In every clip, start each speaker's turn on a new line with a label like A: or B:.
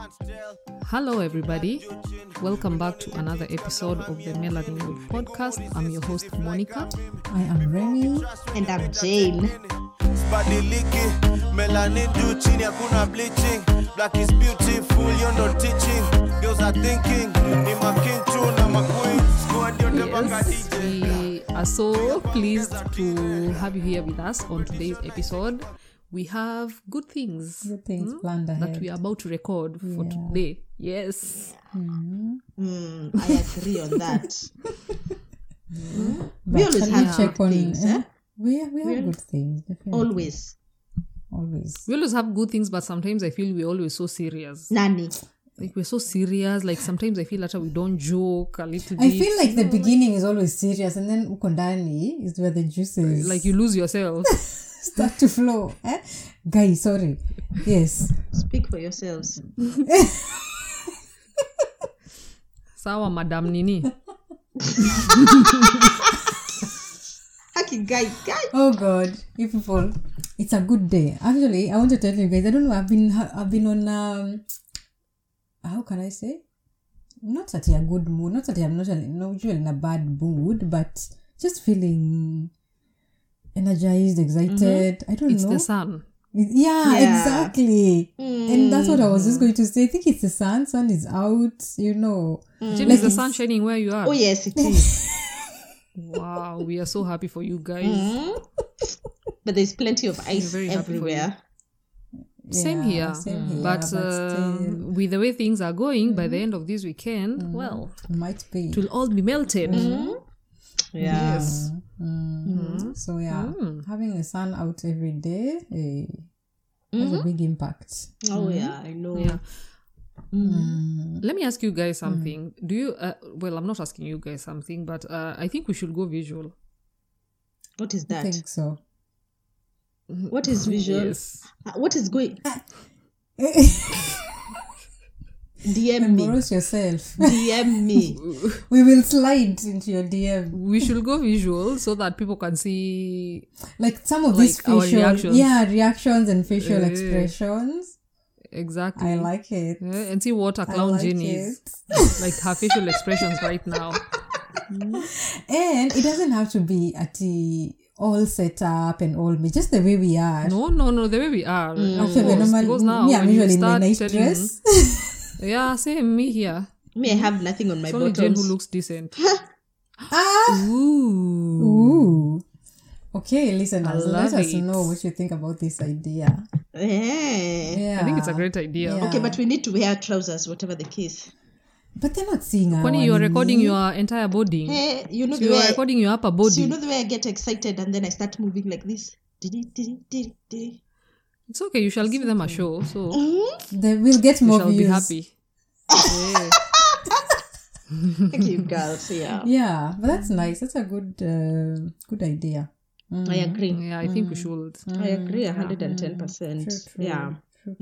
A: Hello, everybody. Welcome back to another episode of the Melanin Mood podcast. I'm your host, Monica.
B: I am Remy.
C: And I'm Jane.
D: Badiliki, melanin juu chini hakuna bleaching. Black is beautiful, you're not teaching. Girls are thinking, ni making tu na maqueen. Squad yote baka
A: Yes,
D: DJ.
A: we are so pleased to have you here with us on today's episode. We have good things,
B: Planned ahead.
A: that we are about to record for today. Yes.
C: I agree on that.
B: But
C: always
B: can
C: have
B: we check
C: good
B: on
C: things, eh?
B: We have good things, definitely.
C: Always.
A: We always have good things, but sometimes I feel we're always so serious.
C: Nani.
A: Like, we're so serious. Like, sometimes I feel like we don't joke a little bit.
B: I feel like the beginning is always serious, and then uko ndani is where the juices
A: Like, you lose yourself.
B: start to flow. Guys, sorry. Yes.
C: Speak for yourselves.
A: Sawa, Madam Nini.
C: Haki guy.
B: Oh God, you people, it's a good day. Actually, I want to tell you guys. I don't know. I've been on. How can I say? Not that you're a good mood. Not that I'm not usually in a bad mood, but just feeling energized, excited. I don't
A: It's
B: know.
A: the sun.
B: Yeah, exactly. And that's what I was just going to say. I think it's the sun. Sun is out.
A: Jane,
B: Like
A: is the sun shining where you are?
C: Oh, yes, it is.
A: Wow, we are so happy for you guys.
C: But there's plenty of ice
A: very happy for you.
C: everywhere.
A: Same here. But
B: still,
A: with the way things are going, by the end of this weekend, well,
B: might be.
A: it will all be melted.
C: Yeah.
A: Yes.
B: So having the sun out every day has a big impact.
C: Oh, yeah, I know.
A: Yeah. Let me ask you guys something. Do you, well, I'm not asking you guys something, but I think we should go visual.
C: What is
B: I
C: that?
B: think so.
C: What is visual?
A: Yes.
C: What is going? DM me.
B: Embarrass yourself.
C: DM me.
B: We will slide into your DM.
A: We should go visual so that people can see.
B: Like some of these
A: Like our
B: facial
A: reactions.
B: reactions and facial expressions.
A: Exactly.
B: I like it.
A: And see what a
B: I
A: clown
B: like
A: Jane
B: it.
A: is. Like her facial expressions right now.
B: And it doesn't have to be at the all set up and all me, just the way we are.
A: No, the way we are.
B: Actually,
A: Because now
B: I'm
A: when you
B: usually in my
A: start
B: nice
A: telling-
B: dress.
A: Yeah, same me here.
C: Me, I have nothing on my
A: It's only Jane who
C: bottoms.
A: looks decent.
B: Ooh.
A: Ooh.
B: Okay, listeners,
A: love
B: let us
A: it.
B: know what you think about this idea. Yeah.
A: I think it's a great idea.
B: Yeah.
C: Okay, but we need to wear trousers, whatever the case.
B: But they're not seeing our
A: When you're
B: nini.
A: recording your entire body.
C: Hey, you know
A: So
C: the
A: you are
C: way.
A: recording your upper body.
C: So you know the way I get excited and then I start moving like this. Diddy.
A: It's okay, you shall give them a show. So
B: They will get
A: you
B: more
A: shall
B: views.
A: be happy. Yeah.
C: Thank you, girls. Yeah,
B: Yeah, but that's nice. That's a good idea.
C: I agree.
A: Yeah, I think we should.
C: I agree 110%.
B: True.
C: Yeah.
B: True.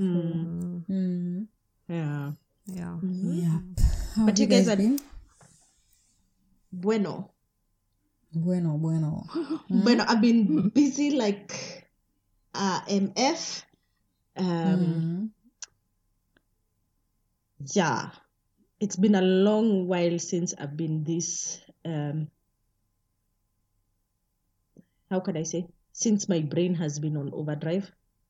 C: Yeah.
A: Yeah.
B: Yeah. How
C: But
B: have
C: you guys are-
B: been?
C: Bueno.
B: Bueno.
C: Bueno, I've been busy like MF. Yeah. It's been a long while since I've been this how can I say? Since my brain has been on overdrive.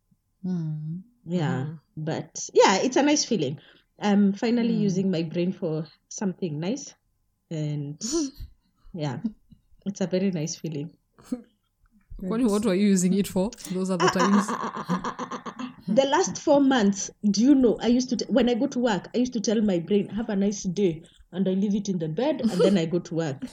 C: Yeah. But yeah, it's a nice feeling. I'm finally using my brain for something nice. And yeah, it's a very nice feeling.
A: Kwani, what were you using it for? Those are the times.
C: The last 4 months, do you know, I used to, when I go to work, I used to tell my brain, have a nice day. And I leave it in the bed and then I go to work.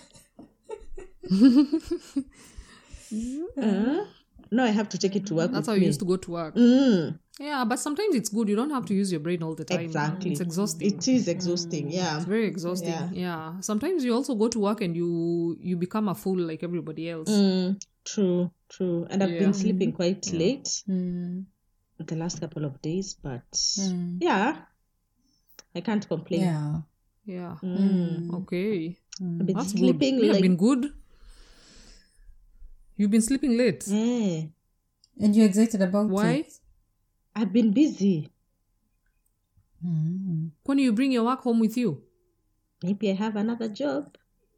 C: Now I have to take it to work.
A: That's how
C: with
A: you
C: me.
A: used to go to work. Yeah, but sometimes it's good. You don't have to use your brain all the time.
C: Exactly.
A: It's exhausting.
C: It is exhausting, yeah.
A: It's very exhausting. Yeah. Sometimes you also go to work and you become a fool like everybody else.
C: True. And I've been sleeping quite late the last couple of days, but yeah, I can't complain.
B: Yeah.
A: Okay.
C: I've been
A: That's
C: sleeping
A: good.
C: like
A: Been good. You've been sleeping late.
C: And
B: you're excited about
A: Why?
B: it?
C: I've been busy.
A: When you bring your work home with you?
C: Maybe I have another job.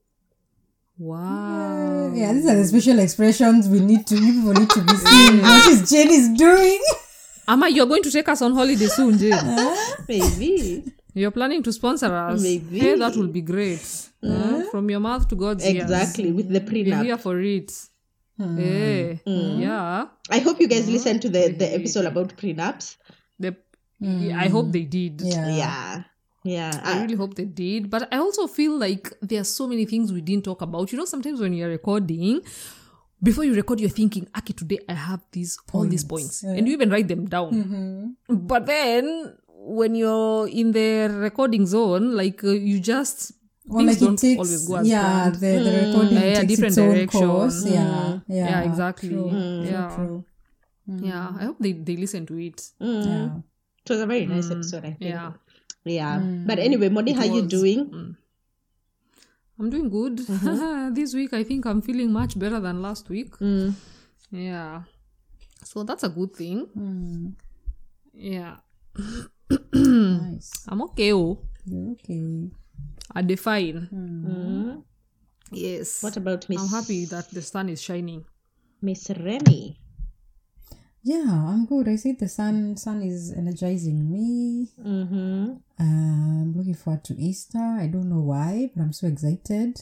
A: Wow.
B: Yeah, these are the special expressions people need to be seeing. What is Jenny's doing?
A: Amma, you're going to take us on holiday soon, Jane.
C: Maybe.
A: You're planning to sponsor us.
C: Maybe.
A: Hey, that will be great. From your mouth to God's ears.
C: Exactly, with the
A: We're here
C: prenup.
A: for it. Hey. Yeah.
C: I hope you guys listened to the episode about prenups.
A: I hope they did.
B: Yeah.
C: Yeah.
A: I really hope they did. But I also feel like there are so many things we didn't talk about. You know, sometimes when you're recording, before you record, you're thinking, okay, today I have all these points. And you even write them down. But then when you're in the recording zone, like you just...
B: Or
A: things
B: like
A: don't
B: it takes,
A: always go as planned.
B: the recording takes
A: different
B: its own
A: direction.
B: course. Yeah,
A: exactly.
B: True,
A: Yeah.
B: true.
A: Yeah, I hope they listen to it.
B: Yeah.
C: It was a very nice episode, I think.
A: Yeah.
C: Yeah. But anyway, Moni, how you doing?
A: I'm doing good. This week, I think I'm feeling much better than last week. Yeah. So that's a good thing. Yeah.
B: Nice.
A: I'm okay.
B: You're okay.
A: I define. Yes.
C: What about
A: I'm happy that the sun is shining.
C: Miss Remy?
B: Yeah, I'm good. I see the sun is energizing me. I'm looking forward to Easter. I don't know why, but I'm so excited.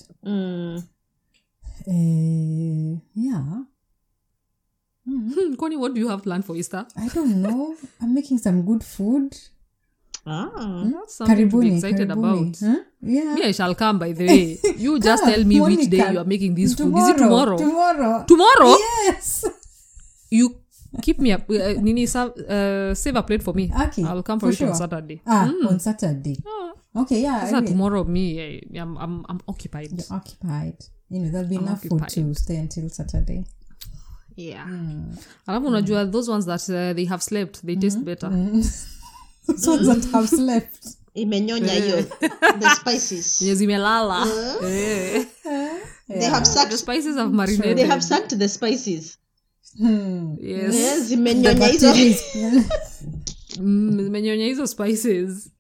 B: Yeah.
A: Connie, what do you have planned for Easter?
B: I don't know. I'm making some good food.
A: That's something to be excited about.
B: Huh? Yeah.
A: Me, I shall come, by the way. You just tell me which
B: Monica.
A: day you are making this food. Is it tomorrow?
B: Tomorrow.
A: Tomorrow?
B: Yes.
A: You keep me up. Nini, save a plate for me.
B: Okay.
A: I'll come for it on Saturday.
B: On Saturday. Okay, yeah.
A: So tomorrow, me, I'm occupied.
B: You're occupied. You know, there'll be
A: I'm
B: enough
A: occupied.
B: food to stay until Saturday.
A: Yeah. Alafu unajua those ones that they have slept, they taste better.
B: Those ones that have slept.
C: Imenyonya hiyo. The spices.
A: Yenye zimelala.
C: They have
A: The
C: sucked.
A: spices have marinated.
C: They have sucked the spices.
A: Yes.
C: Yes, zimenyonya hizo.
A: Zimenyonya hizo spices.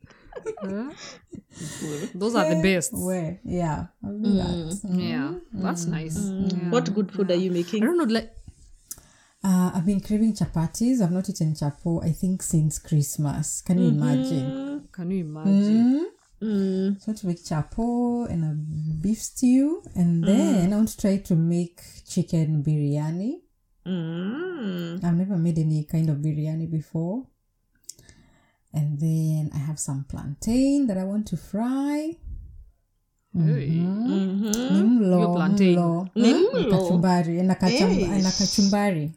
A: Those are the best.
B: Where? Yeah. I'll do that.
A: Yeah. That's nice. Yeah.
C: What good food are you
A: I
C: making?
A: don't know, like...
B: I've been craving chapatis. I've not eaten chapo, I think, since Christmas. Can you imagine?
A: Can you imagine?
B: So I want to make chapo and a beef stew. And then I want to try to make chicken biryani. I've never made any kind of biryani before. And then I have some plantain that I want to fry.
A: Hey.
B: Nimlo.
A: Your plantain.
C: Nimlo.
B: Kachumbari. And a kachumbari.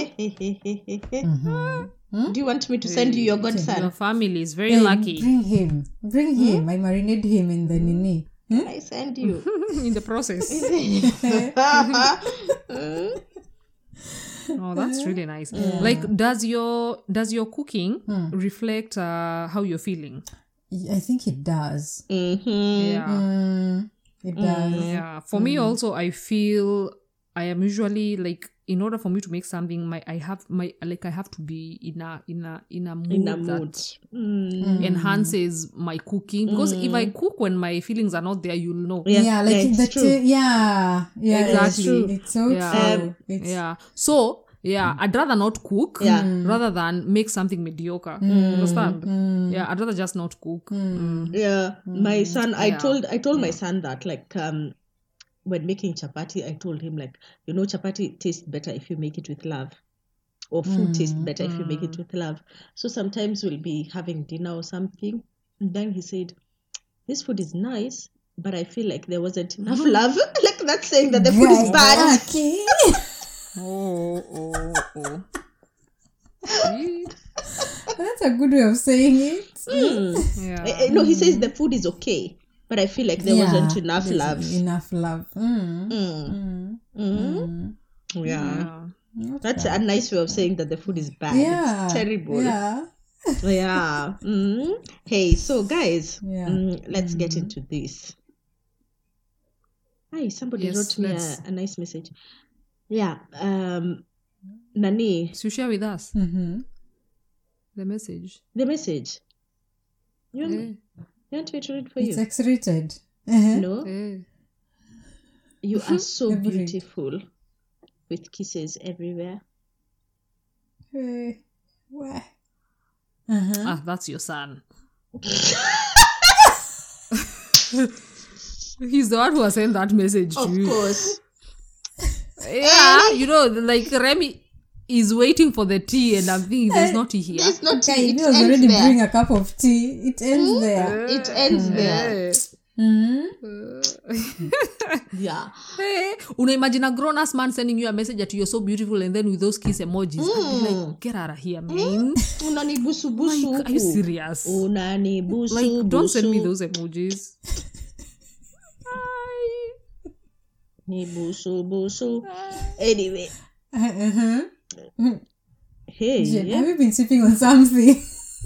C: Do you want me to send you your
A: Your
C: godson?
A: family is very lucky.
B: Bring him. I marinate him in the nini.
C: I send you.
A: In the process. Oh, that's really nice. Like, does your cooking reflect how you're feeling?
B: I think it does.
A: Yeah.
B: It does.
A: Yeah. For me also, I feel I am usually like, in order for me to make something, I have to be in a mood
C: In a
A: that
C: mood.
A: enhances my cooking. Because if I cook when my feelings are not there, you'll know.
B: Yeah, like
C: it's
B: the
C: true.
A: Exactly.
B: It's so
A: Yeah.
B: true. It's
A: So I'd rather not cook rather than make something mediocre. Understand? Yeah, I'd rather just not cook.
C: Yeah, my son. I told my son that, like, when making chapati, I told him, like, chapati tastes better if you make it with love, or food tastes better if you make it with love. So sometimes we'll be having dinner or something, and then he said, "This food is nice, but I feel like there wasn't enough love." Like, that's saying that the food is bad.
B: Okay.
A: Oh. See?
B: That's a good way of saying it.
A: Yeah.
C: No, he says the food is okay, but I feel like there wasn't enough
B: there's
C: love.
B: Enough love.
C: Yeah. That's a nice way of saying that the food is bad.
B: Yeah.
C: It's terrible.
B: Yeah.
C: Yeah. Hey, so guys,
B: Yeah.
C: let's get into this. Hi, somebody
A: Yes,
C: wrote me
A: let's.
C: a nice message. Yeah. Nani,
A: So share with us
B: Mm-hmm.
A: the message.
C: the message. You want me to read for
B: It's
C: you?
B: X-rated.
C: No.
A: Eh.
C: You are so
B: Every-
C: beautiful with kisses everywhere.
B: Why?
A: Ah, that's your son. He's the one who has sent that message to
C: Of
A: you.
C: course.
A: Yeah, you know, like Remy is waiting for the tea, and I'm thinking there's no tea here.
C: There's no
B: Okay,
C: tea.
B: you
C: It
B: know,
C: ends
B: already
C: there.
B: bring a cup of tea. It ends there.
C: It ends there.
A: Eh.
C: Yeah.
A: Hey, unaimagine a grown-ass man sending you a message that you're so beautiful, and then with those kiss emojis, I'd be like, get out of here, man.
C: Unanibusu busu.
A: Like, are you serious?
C: Unanibusu
A: Like, don't send me
C: busu.
A: those emojis.
C: Ni busu busu. Anyway. Hey.
B: Jen, have you been sipping on something?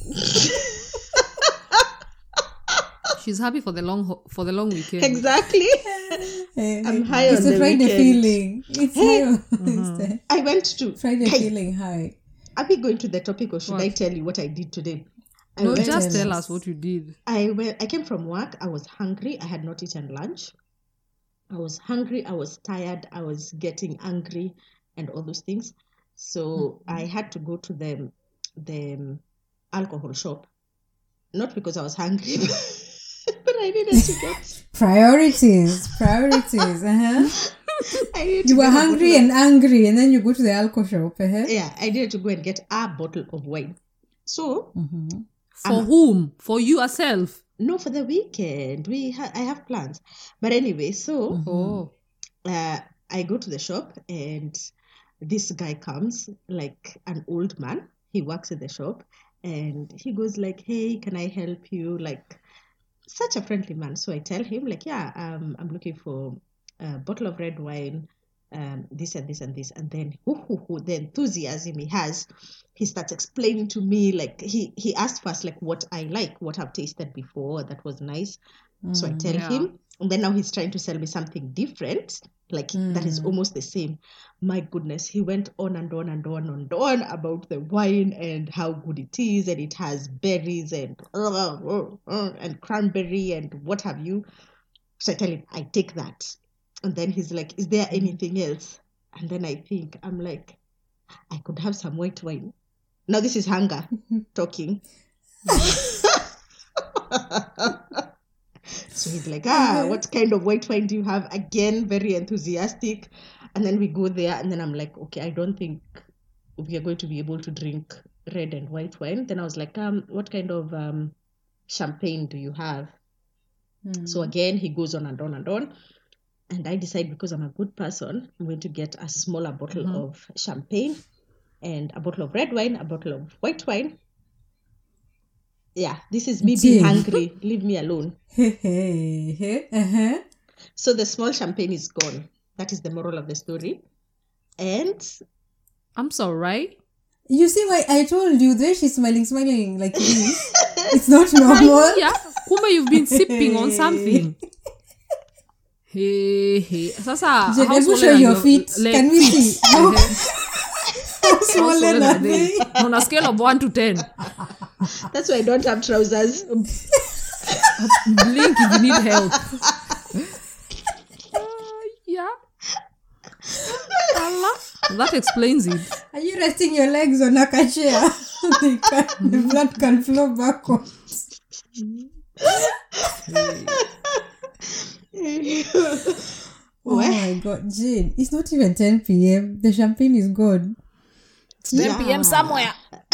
A: She's happy for the long weekend.
C: Exactly. I'm high
B: It's
C: on
B: a
C: the
B: Friday
C: weekend.
B: feeling. It's high on it's the
C: I went to.
B: Friday
C: Guys,
B: feeling high.
C: are we going to the topic or should
A: What?
C: I tell you what I did today?
A: No,
C: went-
A: just
B: Tell
A: tell
B: us.
A: us what you did.
C: I came from work. I was hungry. I had not eaten lunch. I was hungry. I was tired. I was getting angry and all those things. So I had to go to the alcohol shop. Not because I was hungry, but I needed to get.
B: Priorities. I
C: I needed to
B: You were
C: get a
B: hungry
C: bottle
B: and angry, and then you go to the alcohol shop.
C: yeah, I needed to go and get a bottle of wine. So
A: For whom? For you yourself?
C: no, for the weekend I have plans. But anyway, so.
A: Oh.
C: I go to the shop and this guy comes, like an old man. He works in the shop and he goes like, "Hey, can I help you?" Like such a friendly man. So I tell him like, "Yeah, I'm looking for a bottle of red wine, this and this and this." And then the enthusiasm he has, he starts explaining to me like he asked first like what I like, what I've tasted before that was nice. So I tell him, and then now he's trying to sell me something different, like that is almost the same. My goodness, he went on and on and on and on about the wine and how good it is, and it has berries and cranberry and what have you. So I tell him, I take that, and then he's like, "Is there anything else?" And then I think I'm like, I could have some white wine. Now this is hunger talking. So he's like, what kind of white wine do you have? Again, very enthusiastic. And then we go there, and then I'm like, okay, I don't think we are going to be able to drink red and white wine. Then I was like, what kind of champagne do you have? So again, he goes on and on and on. And I decide, because I'm a good person, I'm going to get a smaller bottle of champagne and a bottle of red wine, a bottle of white wine. Yeah, this is me being hungry. Leave me alone. So the small champagne is gone. That is the moral of the story. And
A: I'm sorry, right?
B: You see why I told you there she's smiling like this. It's not normal.
A: Yeah. Kumbe, you've been sipping on something. Hey. Sasa,
B: Jen,
A: how
B: let me show
A: swollen
B: your
A: are
B: feet.
A: legs?
B: Can we see? How
A: How
B: swollen
A: swollen
B: are
A: are they?
B: they?
A: On a scale of 1 to 10.
C: that's why I don't have trousers.
A: Blink if you need help. Yeah. Allah. That explains it.
B: Are you resting your legs on a chair? The blood can flow backwards. Oh my god, Jane. It's not even 10 p.m. The champagne is gone.
A: It's 10 p.m. somewhere.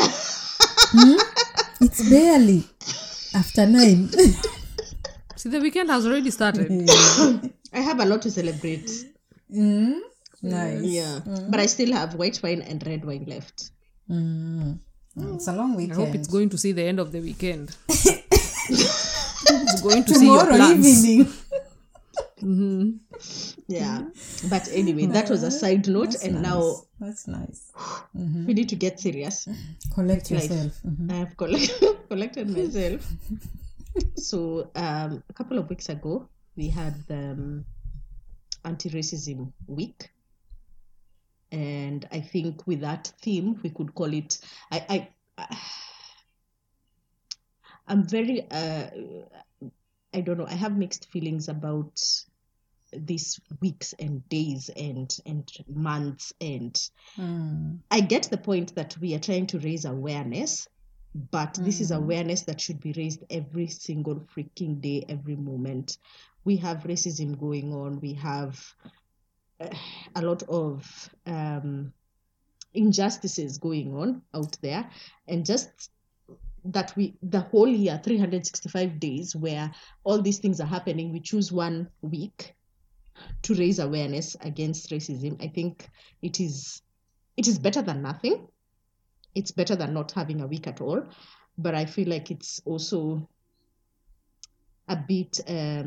B: It's barely after 9.
A: See, the weekend has already started.
C: I have a lot to celebrate.
B: Nice.
C: Yeah. But I still have white wine and red wine left.
B: It's a long
A: I
B: weekend.
A: hope it's going to see the end of the weekend. It's going to see your
B: Tomorrow
A: plans.
B: evening.
C: Yeah. But anyway, that was a side note.
B: That's
C: And
B: nice.
C: now
B: That's nice.
C: we need to get serious.
B: Collect
C: Life.
B: yourself.
C: I have collected myself. So a couple of weeks ago, we had the anti-racism week. And I think with that theme, we could call it, I'm very I don't know, I have mixed feelings about these weeks and days and months, and I get the point that we are trying to raise awareness, but this is awareness that should be raised every single freaking day, every moment. We have racism going on, we have a lot of injustices going on out there, and just that the whole year, 365 days where all these things are happening, we choose 1 week to raise awareness against racism. I think it is better than nothing. It's better than not having a week at all. But I feel like it's also a bit,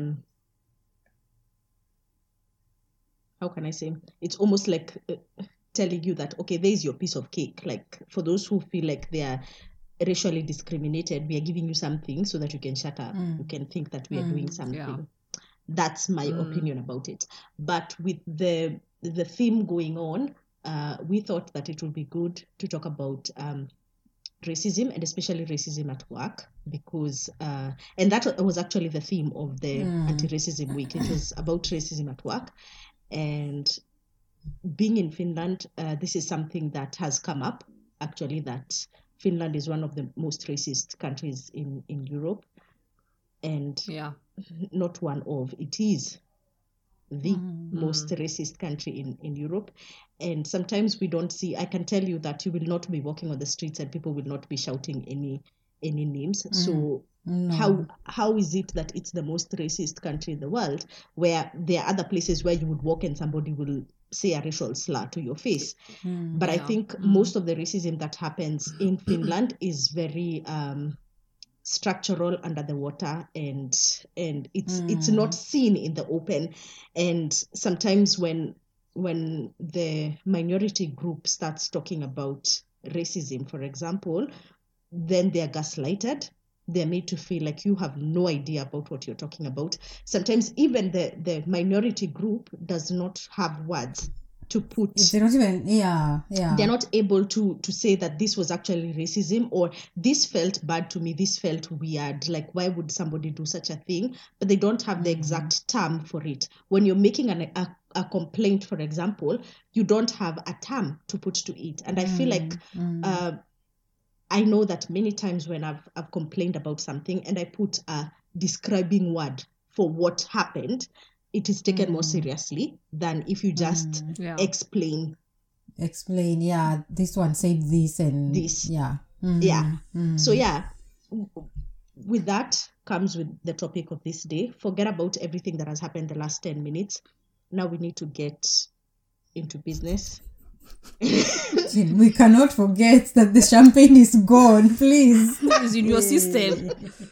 C: how can I say? It's almost like telling you that, okay, there's your piece of cake. Like, for those who feel like they are racially discriminated, we are giving you something so that you can shut up. You can think that we are doing something. Yeah. That's my opinion about it. But with the theme going on, we thought that it would be good to talk about racism, and especially racism at work, because and that was actually the theme of the Anti-Racism Week. It was about racism at work. And being in Finland, this is something that has come up, actually, that Finland is one of the most racist countries in Europe. And not one of, it is the most racist country in Europe. And sometimes we don't see, I can tell you that you will not be walking on the streets and people will not be shouting any names. So how is it that it's the most racist country in the world, where there are other places where you would walk and somebody will say a racial slur to your face? But I think most of the racism that happens in Finland is very structural, under the water, and it's not seen in the open. And sometimes when the minority group starts talking about racism, for example, then they are gaslighted. They're made to feel like you have no idea about what you're talking about. Sometimes even the minority group does not have words to put.
B: They're not even, they're
C: not able to say that this was actually racism, or this felt bad to me, this felt weird, like why would somebody do such a thing? But they don't have the exact term for it. When you're making a complaint, for example, you don't have a term to put to it. And I feel like I know that many times when I've complained about something and I put a describing word for what happened, it is taken more seriously than if you just explain. This one said this and this. So with that comes with the topic of this day. Forget about everything that has happened the last 10 minutes. Now we need to get into business.
B: We cannot forget that the champagne is gone, please.
A: It's in your system.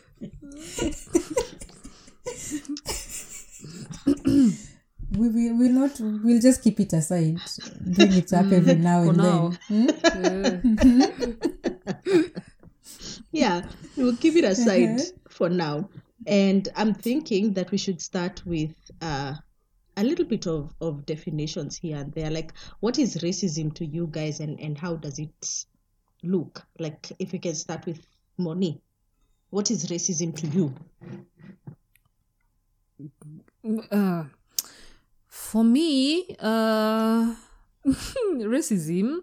B: We'll just keep it aside. Bring it up every now and then.
C: We'll keep it aside for now. And I'm thinking that we should start with a little bit of definitions here and there. Like, what is racism to you guys, and how does it look? Like, if we can start with Moni, what is racism to you?
A: For me, racism,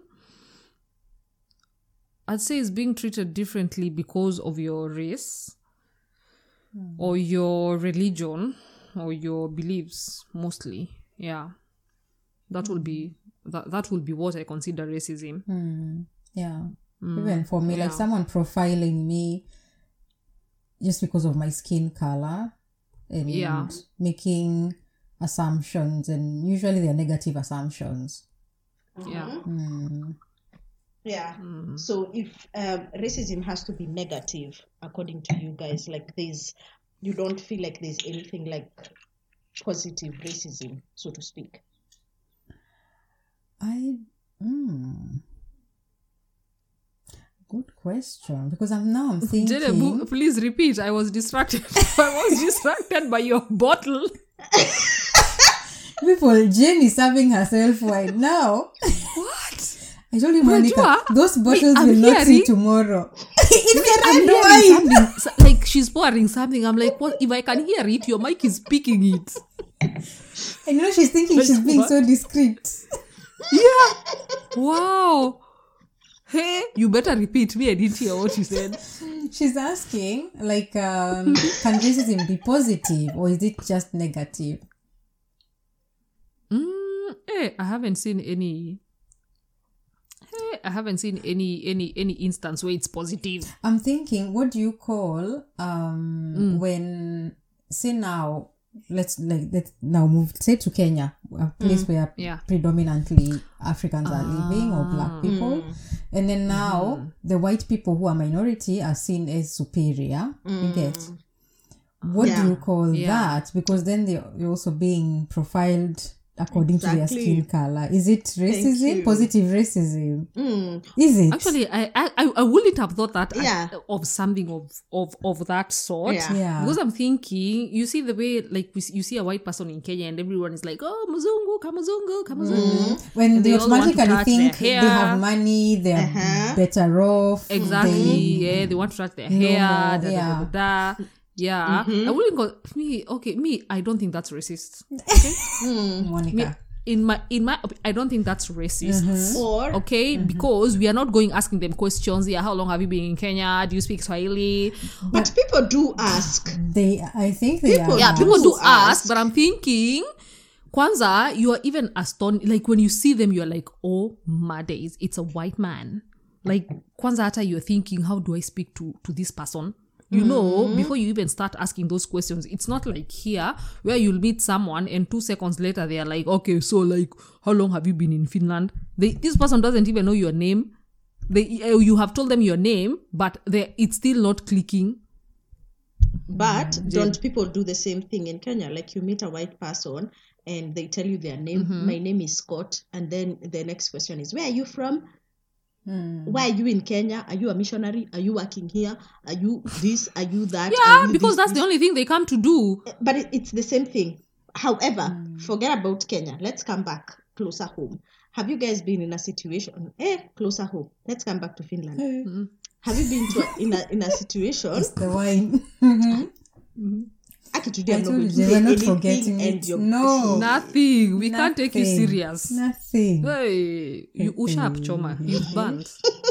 A: I'd say, is being treated differently because of your race or your religion or your beliefs, mostly. That will be what I consider racism.
B: Even for me, like someone profiling me just because of my skin color and making assumptions, and usually they're negative assumptions.
C: So if racism has to be negative, according to you guys, like you don't feel like there's anything like positive racism, so to speak?
B: Good question, because I'm thinking.
A: Jene, please repeat. I was distracted. I was distracted by your bottle.
B: People, Jen is serving herself wine now.
A: What?
B: I told you, Monica,
A: Unajua,
B: those bottles
A: I'm
B: will not see
A: hearing-
B: tomorrow. It's a
A: I'm
B: red
A: hearing
B: wine.
A: something, like she's pouring something. I'm like, what? If I can hear it, your mic is picking it.
B: And she's thinking she's being so discreet.
A: Wow. Hey, you better repeat. Me, I didn't hear what you said.
B: She's asking, like, can racism be positive or is it just negative?
A: I haven't seen any. I haven't seen any instance where it's positive.
B: I'm thinking, what do you call when, say now, let's now move, say to Kenya, a place where predominantly Africans are living or black people, and then now the white people who are minority are seen as superior. You get? What do you call that? Because then they're also being profiled according to their skin color. Is it racism? Positive racism? Is it?
A: Actually, I wouldn't have thought that of something of that sort.
B: Yeah.
A: Because I'm thinking, you see the way, like, you see a white person in Kenya and everyone is like, oh, Muzungu, Kamuzungu, Kamuzungu.
B: When
A: And
B: they
A: all want to
B: automatically
A: touch
B: think
A: their
B: they
A: hair.
B: have money, they're better off.
A: Exactly. They want to touch their hair.
B: more,
A: Yeah. I wouldn't go me, I don't think that's racist. Okay?
B: Monica.
A: In my I don't think that's racist.
C: Or
A: Okay, because we are not going asking them questions. How long have you been in Kenya? Do you speak Swahili?
C: but people do ask.
B: I think they
C: People-
B: are.
A: Yeah, people do
C: ask.
A: ask, but I'm thinking, Kwanzaa, you are even astonished. Like, when you see them, you're like, oh my days, it's a white man. Like, Kwanzaa, hata you're thinking, how do I speak to this person? You know, before you even start asking those questions, it's not like here where you'll meet someone and 2 seconds later they are like, okay, so like, how long have you been in Finland? This person doesn't even know your name. You have told them your name, but it's still not clicking.
C: But don't people do the same thing in Kenya? Like, you meet a white person and they tell you their name. My name is Scott. And then the next question is, where are you from? Why are you in Kenya? Are you a missionary? Are you working here? Are you this? Are you that?
A: Yeah,
C: Are you
A: because
C: this,
A: that's the only thing they come to do.
C: But it's the same thing. However, forget about Kenya. Let's come back closer home. Have you guys been in a situation? Closer home. Let's come back to Finland. Have you been to in a situation?
B: It's the wine.
C: Aki, today
B: I
C: I'm not
B: told
C: going
B: you
C: to
B: they
C: say
B: were not
C: anything
B: forgetting
C: and
B: it.
C: you're
B: No.
A: Nothing. We can't take you
B: Nothing.
A: serious.
B: Nothing.
A: Hey, you ushap choma. You've banned.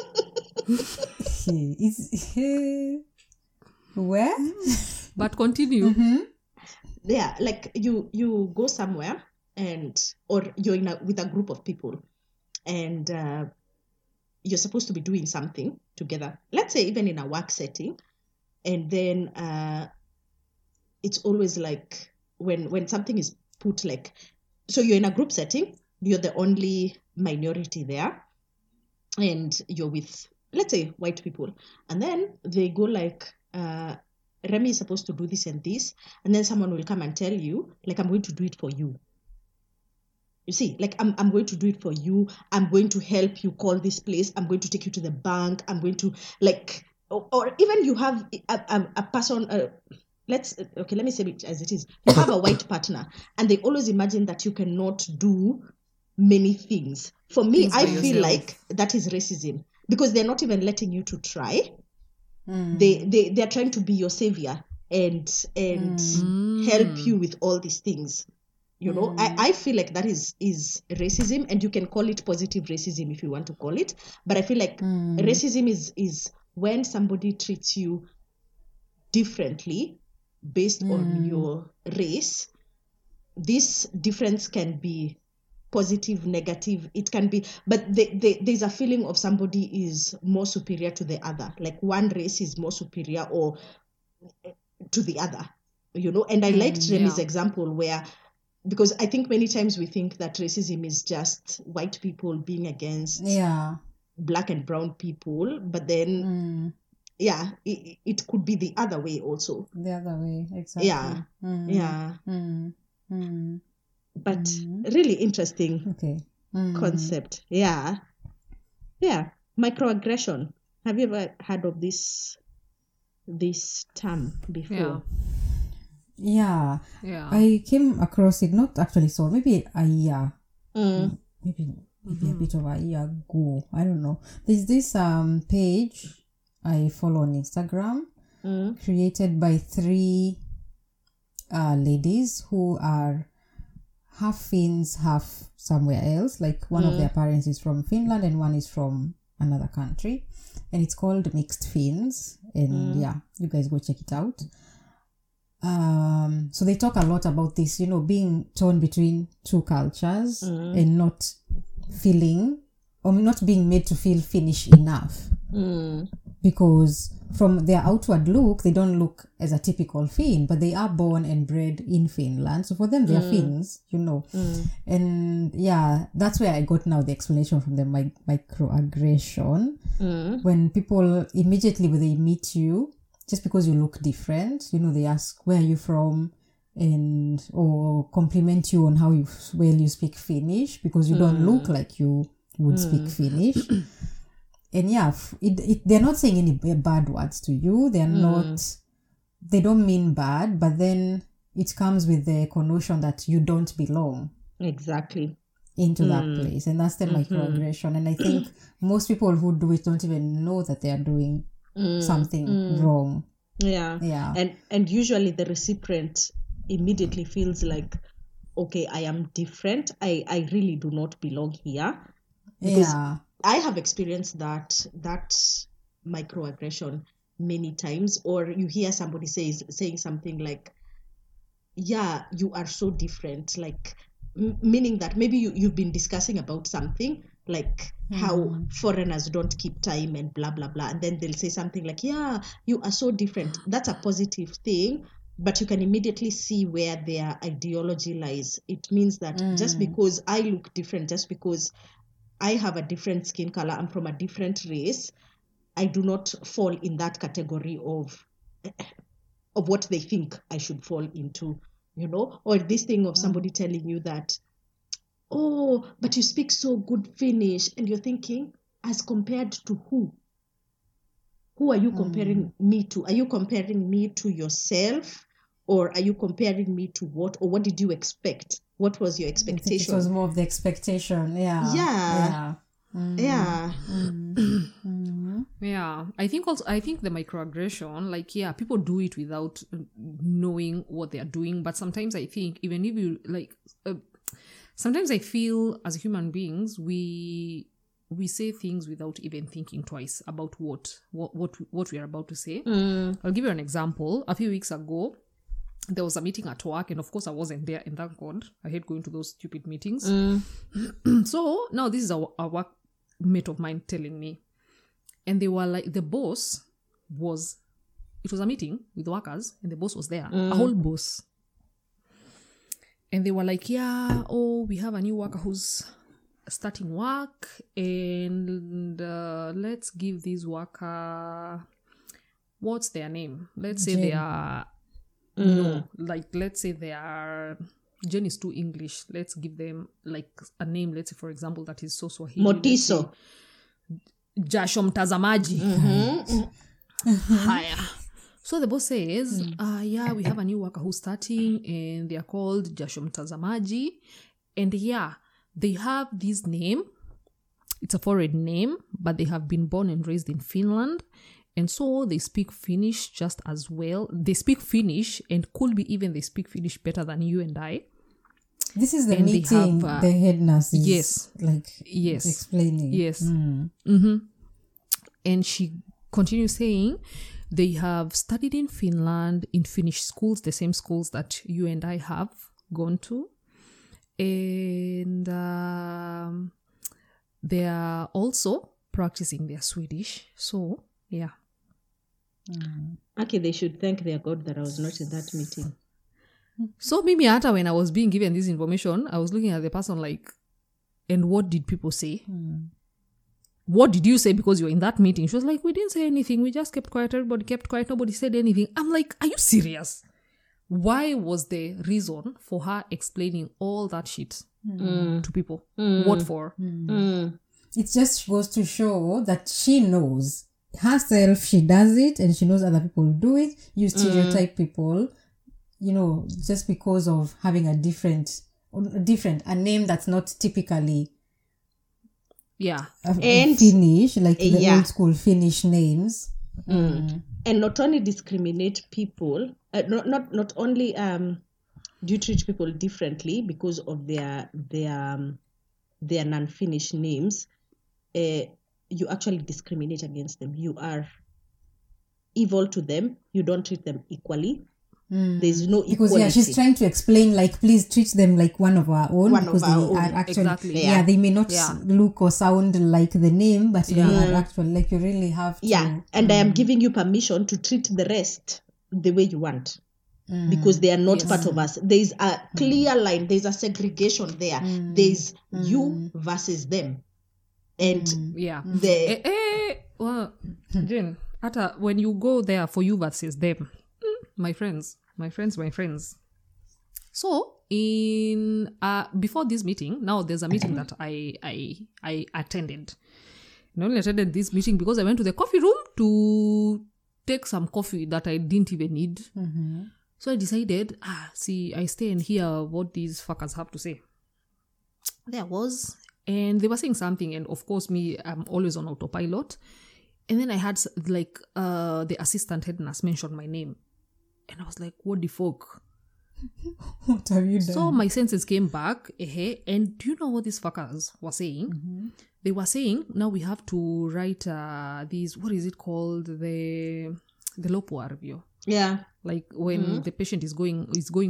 B: Where?
A: But continue.
C: Yeah, like you go somewhere or you're with a group of people and you're supposed to be doing something together. Let's say even in a work setting, and then it's always like when something is put like, so you're in a group setting, you're the only minority there, and you're with, let's say, white people, and then they go like, Remy is supposed to do this and this, and then someone will come and tell you, like, I'm going to do it for you. You see, like, I'm going to do it for you. I'm going to help you call this place. I'm going to take you to the bank. I'm going to, like, or even you have a person, let me say it as it is. You have a white partner, and they always imagine that you cannot do many things. For me,
A: Things by
C: I feel
A: yourself.
C: like that is racism, because they're not even letting you to try. They're trying to be your savior and help you with all these things. You know, I feel like that is racism, and you can call it positive racism if you want to call it. But I feel like racism is when somebody treats you differently based on your race. This difference can be positive, negative. It can be, but there's a feeling of somebody is more superior to the other. Like, one race is more superior or to the other, you know. And I liked Remy's example where, because I think many times we think that racism is just white people being against black and brown people, but then it could be the other way also.
B: The other way, exactly.
C: But really interesting concept. Microaggression. Have you ever heard of this term before?
B: I came across it, not actually, so maybe a year, maybe maybe a bit over a year ago. I don't know. There's this page I follow on Instagram, created by 3 ladies who are half Finns, half somewhere else. Like one of their parents is from Finland and one is from another country, and it's called Mixed Finns. And yeah, you guys go check it out. So they talk a lot about this, you know, being torn between 2 cultures and not feeling, or not being made to feel Finnish enough. Because from their outward look, they don't look as a typical Finn, but they are born and bred in Finland. So for them, they are Finns, you know. And yeah, that's where I got now the explanation from the microaggression. When people immediately, when they meet you, just because you look different, you know, they ask, where are you from? And, or compliment you on how well you speak Finnish, because you don't look like you would speak Finnish. And yeah, they're not saying any bad words to you. They're not, they don't mean bad, but then it comes with the connotation that you don't belong.
C: Exactly.
B: Into that place. And that's the microaggression. And I think most people who do it don't even know that they are doing something wrong.
C: Yeah. And usually the recipient immediately feels like, okay, I am different. I really do not belong here. Because I have experienced that microaggression many times. Or you hear somebody saying something like, yeah, you are so different, like meaning that maybe you've been discussing about something like how foreigners don't keep time and blah blah blah, and then they'll say something like, yeah, you are so different. That's a positive thing, but you can immediately see where their ideology lies. It means that just because I look different, just because I have a different skin color, I'm from a different race, I do not fall in that category of what they think I should fall into, you know. Or this thing of somebody telling you that, oh, but you speak so good Finnish, and you're thinking, as compared to who? Who are you comparing me to? Are you comparing me to yourself? Or are you comparing me to what? Or what did you expect? What was your expectation?
B: It was more of the expectation. Yeah.
C: Yeah.
A: Yeah, I think the microaggression, like, yeah, people do it without knowing what they are doing. But sometimes I think, even if you like, sometimes I feel as human beings, we say things without even thinking twice about what we are about to say. I'll give you an example. A few weeks ago, there was a meeting at work, and of course I wasn't there, and thank God. I hate going to those stupid meetings. So now this is a workmate of mine telling me, and they were like, it was a meeting with workers, and the boss was there, a whole boss. And they were like, yeah, oh, we have a new worker who's starting work, and let's give this worker, what's their name? Let's say they are, no, like, let's say they are, Jen is too English. Let's give them like a name, let's say, for example, that is so Swahili.
C: Motiso.
A: Jasho mtazamaji. Haya. So the boss says, yeah, we have a new worker who's starting, and they are called Jasho mtazamaji. And yeah, they have this name. It's a foreign name, but they have been born and raised in Finland. And so they speak Finnish just as well. They speak Finnish, and could be even they speak Finnish better than you and I.
B: This is the and meeting have, the head nurse is explaining.
A: Yes. And she continues saying they have studied in Finland, in Finnish schools, the same schools that you and I have gone to. And they are also practicing their Swedish. So, yeah.
C: Okay, they should thank their God that I was not in that meeting.
A: So maybe after when I was being given this information, I was looking at the person like, and what did people say? What did you say because you were in that meeting? She was like, we didn't say anything. We just kept quiet. Everybody kept quiet. Nobody said anything. I'm like, are you serious? Why was the reason for her explaining all that shit to people? What for?
B: It just goes to show that she knows herself, she does it, and she knows other people do it. You stereotype people, you know, just because of having a name that's not typically
A: Yeah.
C: And-
B: Finnish, like the
C: Yeah.
B: old school Finnish names.
C: And not only discriminate people, not only do you treat people differently because of their non-Finnish names, you actually discriminate against them. You are evil to them. You don't treat them equally. There's no
B: Because
C: equality.
B: she's trying to explain, like, please treat them like one of our own,
C: One of
B: because
C: our
B: they
C: own.
B: are actually,
A: Exactly.
B: yeah, they may not
A: Yeah.
B: look or sound like the name, but they are actually, like, you really have to.
C: Yeah, and I am giving you permission to treat the rest the way you want. Because they are not part of us. There's a clear line. There's a segregation there. There's you versus them. And
A: Yeah.
C: the
A: Well, Jane, Ata, when you go there for you versus them, my friends. So in before this meeting, now there's a meeting that I attended. And I only attended this meeting because I went to the coffee room to take some coffee that I didn't even need. So I decided, I stay and hear what these fuckers have to say. There was, and they were saying something, and of course me, I'm always on autopilot. And then I had like the assistant head nurse mention my name. And I was like, what the fuck?
B: What have you done?
A: So my senses came back, and do you know what these fuckers were saying? They were saying, now we have to write these, what is it called? The Lopua review.
C: yeah,
A: Like when the patient is going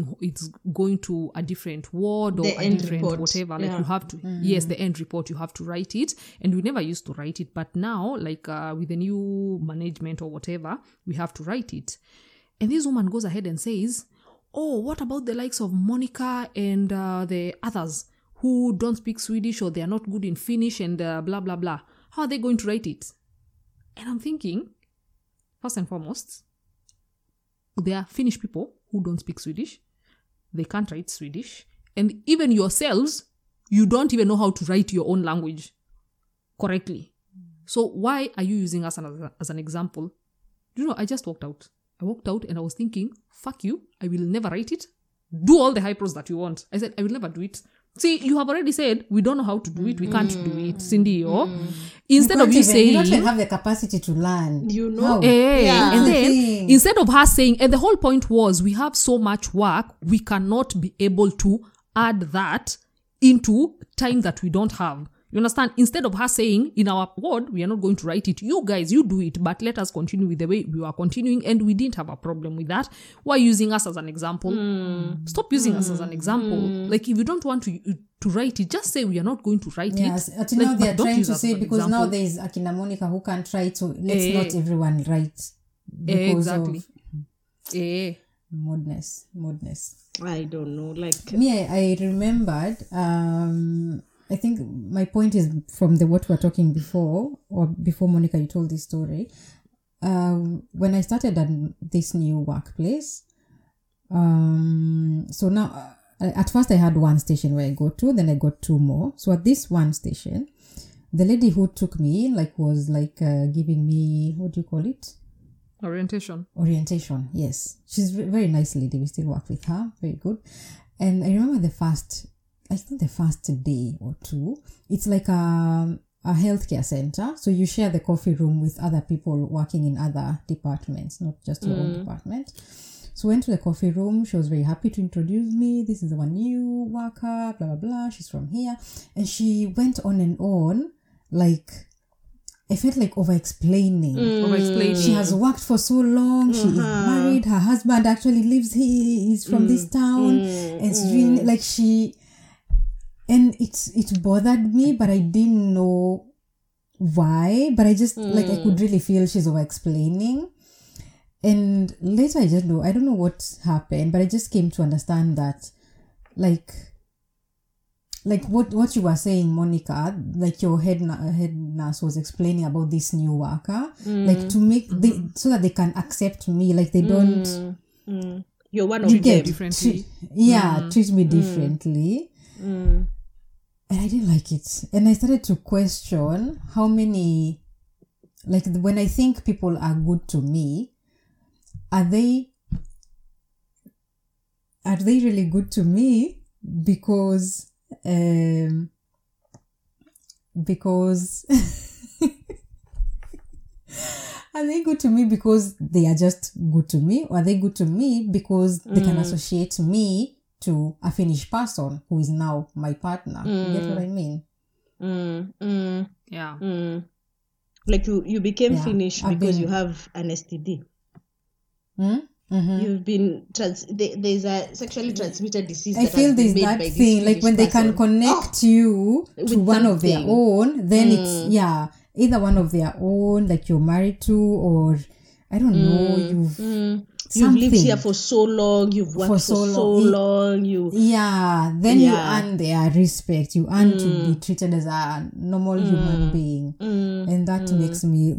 A: to a different ward or
C: The
A: a
C: end
A: different
C: report.
A: whatever. Like
C: Yeah.
A: you have to, yes, the end report, you have to write it. And we never used to write it. But now, like with the new management or whatever, we have to write it. And this woman goes ahead and says, oh, what about the likes of Monica and the others who don't speak Swedish or they are not good in Finnish and blah, blah, blah. How are they going to write it? And I'm thinking, first and foremost, there are Finnish people who don't speak Swedish. They can't write Swedish. And even yourselves, you don't even know how to write your own language correctly. So why are you using us as an example? You know, I just walked out. I walked out and I was thinking, fuck you, I will never write it. Do all the hypros that you want. I said, I will never do it. See, you have already said, we don't know how to do it. We can't do it, Cindy. Instead of you saying...
B: You don't even have the capacity to learn.
C: You know.
B: How?
C: Yeah.
A: And
B: the
A: then,
B: thing.
A: instead of her saying... And the whole point was, we have so much work, we cannot be able to add that into time that we don't have. You understand? Instead of her saying, in our ward, we are not going to write it. You guys, you do it, but let us continue with the way we are continuing. And we didn't have a problem with that. Why using us as an example? Stop using us as an example. Like, if you don't want to write it, just say we are not going to write
B: Yes,
A: it.
B: until
A: Like,
B: now they
A: but
B: are
A: don't
B: trying
A: use
B: to
A: us
B: say,
A: as an
B: because now
A: example.
B: there is Akina Monica who can try to, let's not everyone write. Because
A: Exactly.
B: of modness.
C: I don't know. Like,
B: Me, I remembered, I think my point is from what we were talking before, or before Monica, you told this story. When I started at this new workplace, so now, at first I had one station where I go to, then I got two more. So at this one station, the lady who took me in, was giving me, what do you call it? Orientation, yes. She's a very nice lady. We still work with her. Very good. And I remember the first day or two, it's like a healthcare center. So you share the coffee room with other people working in other departments, not just your own department. So went to the coffee room. She was very happy to introduce me. This is our new worker, blah, blah, blah. She's from here. And she went on and on, I felt like over-explaining. She has worked for so long. She is married. Her husband actually lives here. He's from this town. And it's really, and it bothered me, but I didn't know why. But I just, I could really feel she's over-explaining. And later I don't know what happened, but I just came to understand that, what you were saying, Monica, your head nurse was explaining about this new worker, to make so that they can accept me, they don't.
C: You're one of
B: You
C: them.
B: get
A: differently.
B: treat me differently. And I didn't like it, and I started to question how many, when I think people are good to me, are they really good to me because because are they good to me because they are just good to me, or are they good to me because they can associate me to a finished person who is now my partner? You get what I mean?
A: Yeah.
C: Like you became
B: Yeah,
C: finished
B: I've
C: because
B: been-
C: you have an STD.
B: Mm-hmm.
C: You've been there's a sexually transmitted disease
B: I
C: that
B: feel
C: has been
B: there's
C: made
B: that
C: by this
B: thing, like when they
C: finished
B: can
C: person.
B: connect you to
C: with
B: one of their
C: something.
B: own, then it's, either one of their own, like you're married to, or I don't know, you've
C: You've lived here
B: something.
C: for so long, you've worked
B: For
C: for
B: so
C: so
B: long.
C: long, you
B: Then you
C: Yeah.
B: earn their respect. You earn to be treated as a normal human being. And that makes me,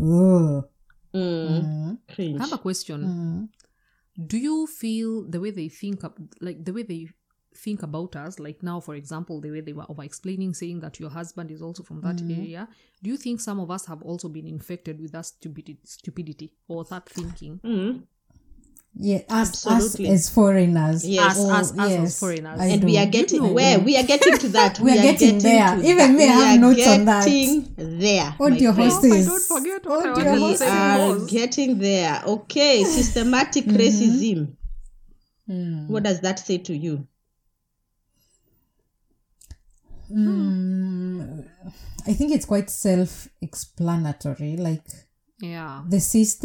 C: cringe.
A: I have a question. Do you feel the way they think about us, like now, for example, the way they were over-explaining, saying that your husband is also from that area, do you think some of us have also been infected with that stupidity or that thinking?
B: yeah, us
C: Absolutely.
B: as foreigners.
C: Yes.
A: Us as foreigners.
B: I
C: And
B: do.
C: we are getting we are getting to that.
B: We are getting there. Even me, I have notes on that.
C: Getting there.
B: What
C: my
B: your
C: friend.
B: hostess?
A: I don't forget what I
B: What
A: wanted
B: your
A: to
C: We
A: say
C: are
A: was.
C: getting there. Okay, systematic racism. What does that say to you?
B: I think it's quite self-explanatory. Like
A: Yeah.
B: the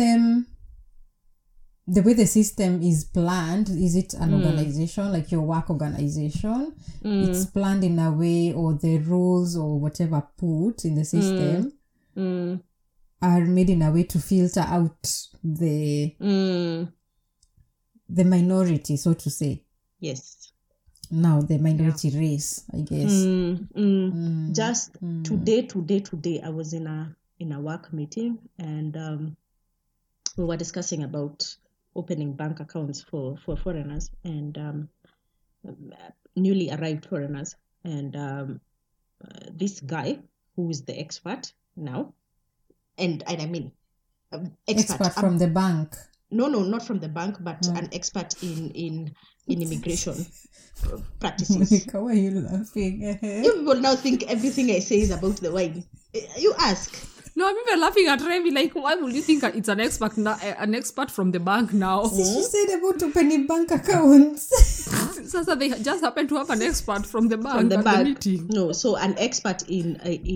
B: way the system is planned, is it an organization, like your work organization? It's planned in a way, or the rules or whatever put in the system are made in a way to filter out the minority, so to say.
C: Yes.
B: Now the minority race, I guess.
C: Just today, I was in a work meeting, and we were discussing about opening bank accounts for foreigners and newly arrived foreigners. And this guy, who is the expert now, and I mean,
B: Expert from the bank.
C: No, not from the bank, but an expert in immigration practices.
B: Monica, why are you laughing?
C: You people now think everything I say is about the wine. You ask.
A: No, I'm even laughing at Remy. Like, why would you think it's an expert from the bank now?
B: She said about opening bank accounts.
A: So they just happen to have an expert from the bank
C: From the
A: at
C: bank.
A: the meeting.
C: No, so an expert in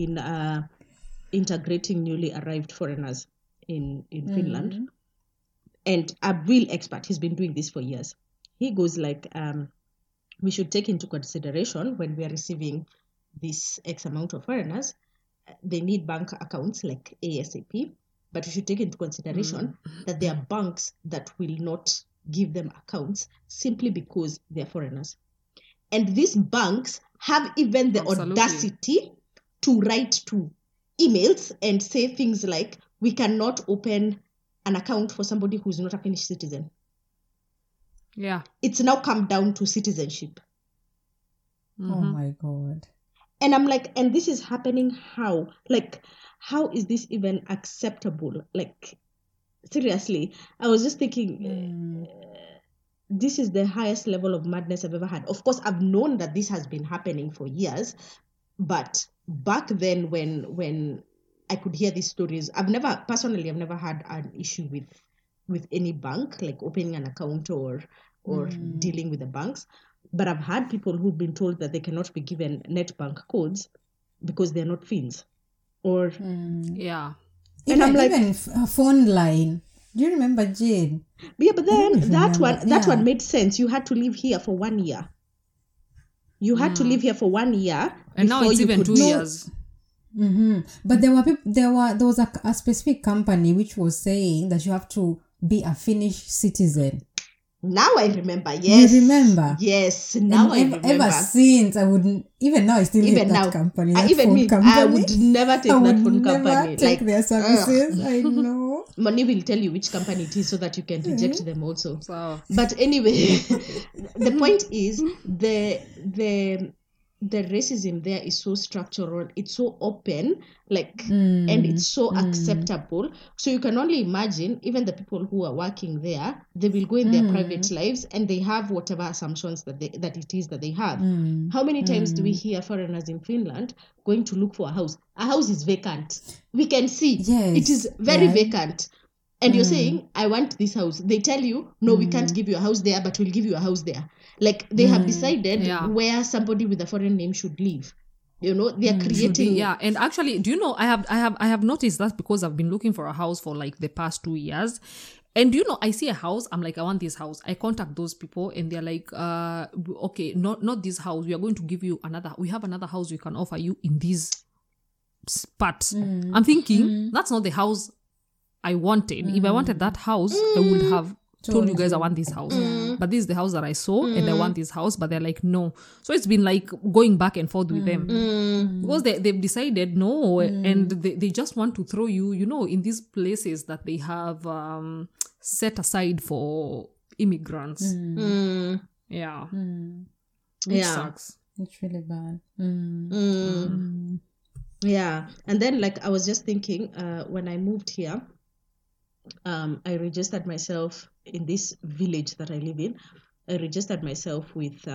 C: integrating newly arrived foreigners in Finland, and a real expert. He's been doing this for years. He goes like, we should take into consideration when we are receiving this X amount of foreigners, they need bank accounts like ASAP, but we should take into consideration that there are banks that will not give them accounts simply because they're foreigners. And these banks have even the
A: Absolutely.
C: audacity to write to emails and say things like, we cannot open an account for somebody who's not a Finnish citizen.
A: Yeah.
C: It's now come down to citizenship.
B: Oh my God.
C: And I'm like, and this is happening how? Like, how is this even acceptable? Like, seriously, I was just thinking, this is the highest level of madness I've ever had. Of course, I've known that this has been happening for years, but back then when I could hear these stories, I've never had an issue with any bank, like opening an account or dealing with the banks. But I've had people who've been told that they cannot be given net bank codes because they're not Finns. Or
A: Yeah.
C: And I'm like,
B: even a phone line. Do you remember Jane?
C: yeah, but then
B: don't
C: that
B: remember.
C: one made sense. You had to live here for 1 year. You had to live here for 1 year,
A: And now
C: before
A: it's
C: you
A: even
C: could
A: 2
C: know-
A: years.
B: But there was a specific company which was saying that you have to be a Finnish citizen.
C: Now I remember. Yes,
B: You remember?
C: Yes, now I
B: And
C: remember.
B: ever since, I wouldn't. Even now, I still hate
C: Even
B: that
C: now,
B: company.
C: I-
B: That
C: even
B: phone
C: me,
B: company.
C: I would never take
B: I
C: that
B: would
C: phone
B: never
C: company.
B: take
C: Like,
B: their services. I know.
C: Moni will tell you which company it is so that you can reject them also.
A: So
C: But anyway, the point is the the racism there is so structural, it's so open, like, and it's so acceptable. So you can only imagine, even the people who are working there, they will go in their private lives and they have whatever assumptions that it is that they have. How many times do we hear foreigners in Finland going to look for a house? A house is vacant. We can see it is very vacant. And you're saying, I want this house. They tell you, no, we can't give you a house there, but we'll give you a house there. Like, they have decided where somebody with a foreign name should live. You know, they're creating...
A: Yeah, and actually, do you know, I have noticed that because I've been looking for a house for like the past 2 years. And do you know, I see a house, I'm like, I want this house. I contact those people and they're like, okay, not this house. We are going to give you we have another house we can offer you in this part. I'm thinking, that's not the house I wanted. If I wanted that house, I would have told you guys I want this house. But this is the house that I saw and I want this house. But they're like, no. So it's been like going back and forth with them. Because they've decided no. And they just want to throw you, you know, in these places that they have set aside for immigrants. Yeah. Which sucks.
B: It's really bad.
C: Yeah. And then, like, I was just thinking, when I moved here, I registered myself in this village that I live in. I registered myself with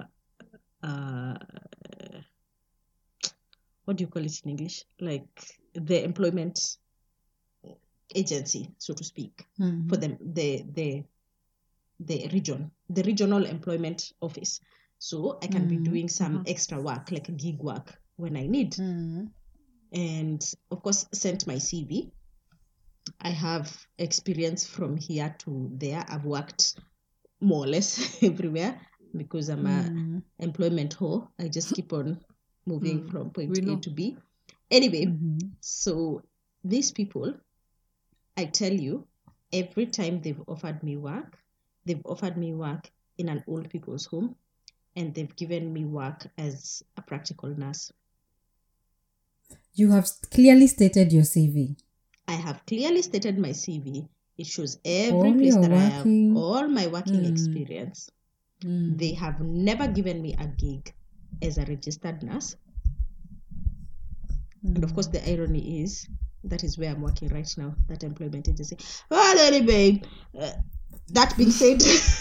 C: what do you call it in English? Like the employment agency, so to speak, for them, the regional employment office. So I can be doing some extra work, like gig work when I need. And of course, sent my CV. I have experience from here to there. I've worked more or less everywhere because I'm a employment whore. I just keep on moving from point A to B. Anyway, so these people, I tell you, every time they've offered me work in an old people's home, and they've given me work as a practical nurse.
B: You have clearly stated your CV.
C: I have clearly stated my CV. It shows every place that I have, all my working experience. They have never given me a gig as a registered nurse. And of course, the irony is, that is where I'm working right now, that employment agency. Well, anyway, that being said...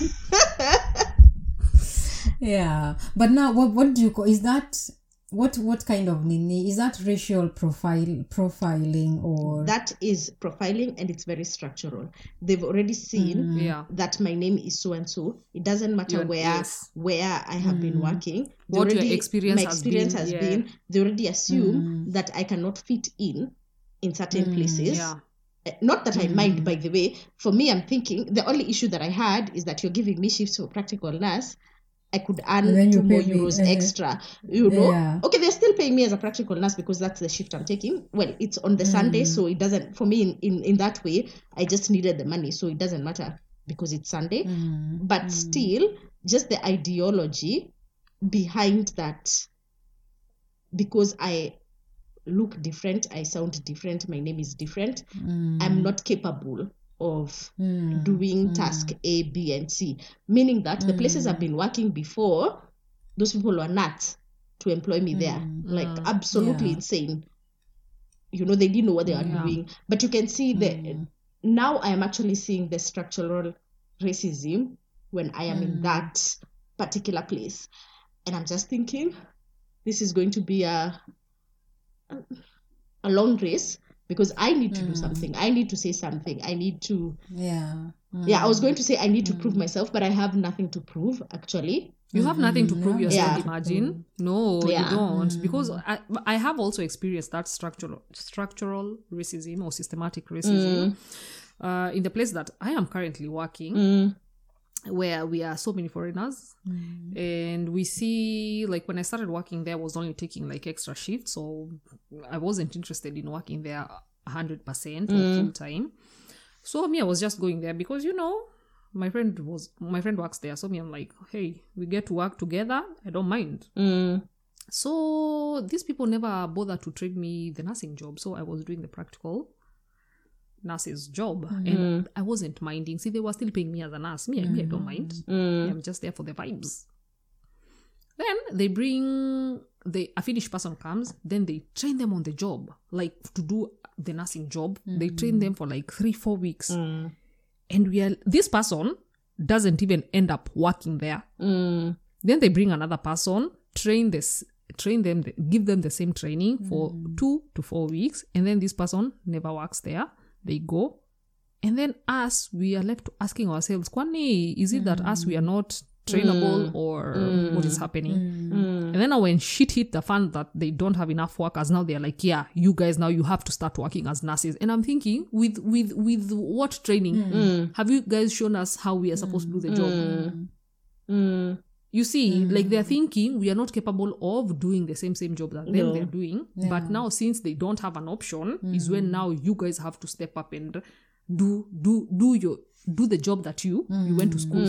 B: Yeah. But now, what do you call... Is that... What kind of nini? Is that racial profiling or...
C: That is profiling, and it's very structural. They've already seen that my name is so-and-so. It doesn't matter where I have been working.
A: What your experience
C: has been. They already assume that I cannot fit in certain places. Yeah. Not that I mind, by the way. For me, I'm thinking, the only issue that I had is that you're giving me shifts for practical nurse. I could earn 2 more euros extra, you know. Yeah. Okay, they're still paying me as a practical nurse because that's the shift I'm taking. Well, it's on the Sunday, so it doesn't, for me, in that way, I just needed the money, so it doesn't matter because it's Sunday. But still, just the ideology behind that, because I look different, I sound different, my name is different, I'm not capable of doing task A, B, and C. Meaning that the places I've been working before, those people were nuts to employ me there. Like, absolutely insane. You know, they didn't know what they were doing. But you can see now I am actually seeing the structural racism when I am in that particular place. And I'm just thinking, this is going to be a long race. Because I need to do something. I need to say something. I need to... I was going to say I need to prove myself, but I have nothing to prove, actually.
A: You have nothing to prove yourself, imagine. No, you don't. Because I have also experienced that structural racism or systematic racism in the place that I am currently working, where we are so many foreigners. And we see, like, when I started working there, I was only taking like extra shifts, so I wasn't interested in working there 100% or full time. So me, I was just going there because, you know, my friend works there, so me, I'm like, hey, we get to work together, I don't mind. So these people never bothered to trade me the nursing job, so I was doing the practical nurse's job, and I wasn't minding. See, they were still paying me as a nurse. Me, I don't mind. I'm just there for the vibes. Then a Finnish person comes, then they train them on the job, like to do the nursing job. They train them for like 3-4 weeks. And this person doesn't even end up working there. Then they bring another person, train them, give them the same training for 2 to 4 weeks, and then this person never works there. They go, and then us, we are left asking ourselves, Kwani, is it that us, we are not trainable, or what is happening? And then now when shit hit the fan that they don't have enough workers, now they're like, yeah, you guys, now you have to start working as nurses. And I'm thinking, with what training have you guys shown us how we are supposed to do the job? You see, like they're thinking we are not capable of doing the same job that they're doing. Yeah. But now, since they don't have an option, is when now you guys have to step up and do the job that you went to school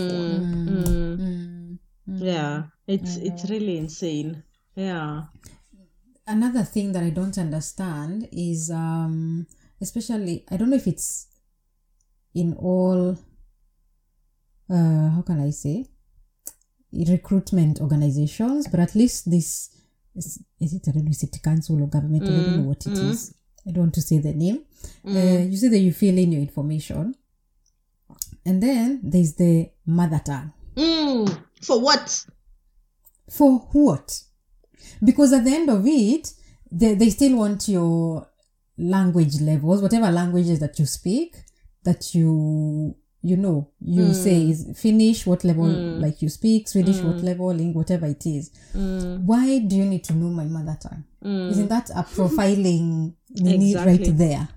A: for.
C: Yeah, it's really insane. Yeah.
B: Another thing that I don't understand is, especially, I don't know if it's in all, how can I say, recruitment organizations, but at least this is it, I don't know, is it council or government? I don't know what it is. I don't want to say the name. You say that you fill in your information, and then there's the mother tongue.
C: For what?
B: For what? Because at the end of it, they still want your language levels, whatever languages that you speak, that you say is Finnish, what level like you speak, Swedish, what level, whatever it is. Why do you need to know my mother tongue? Isn't that a profiling right there?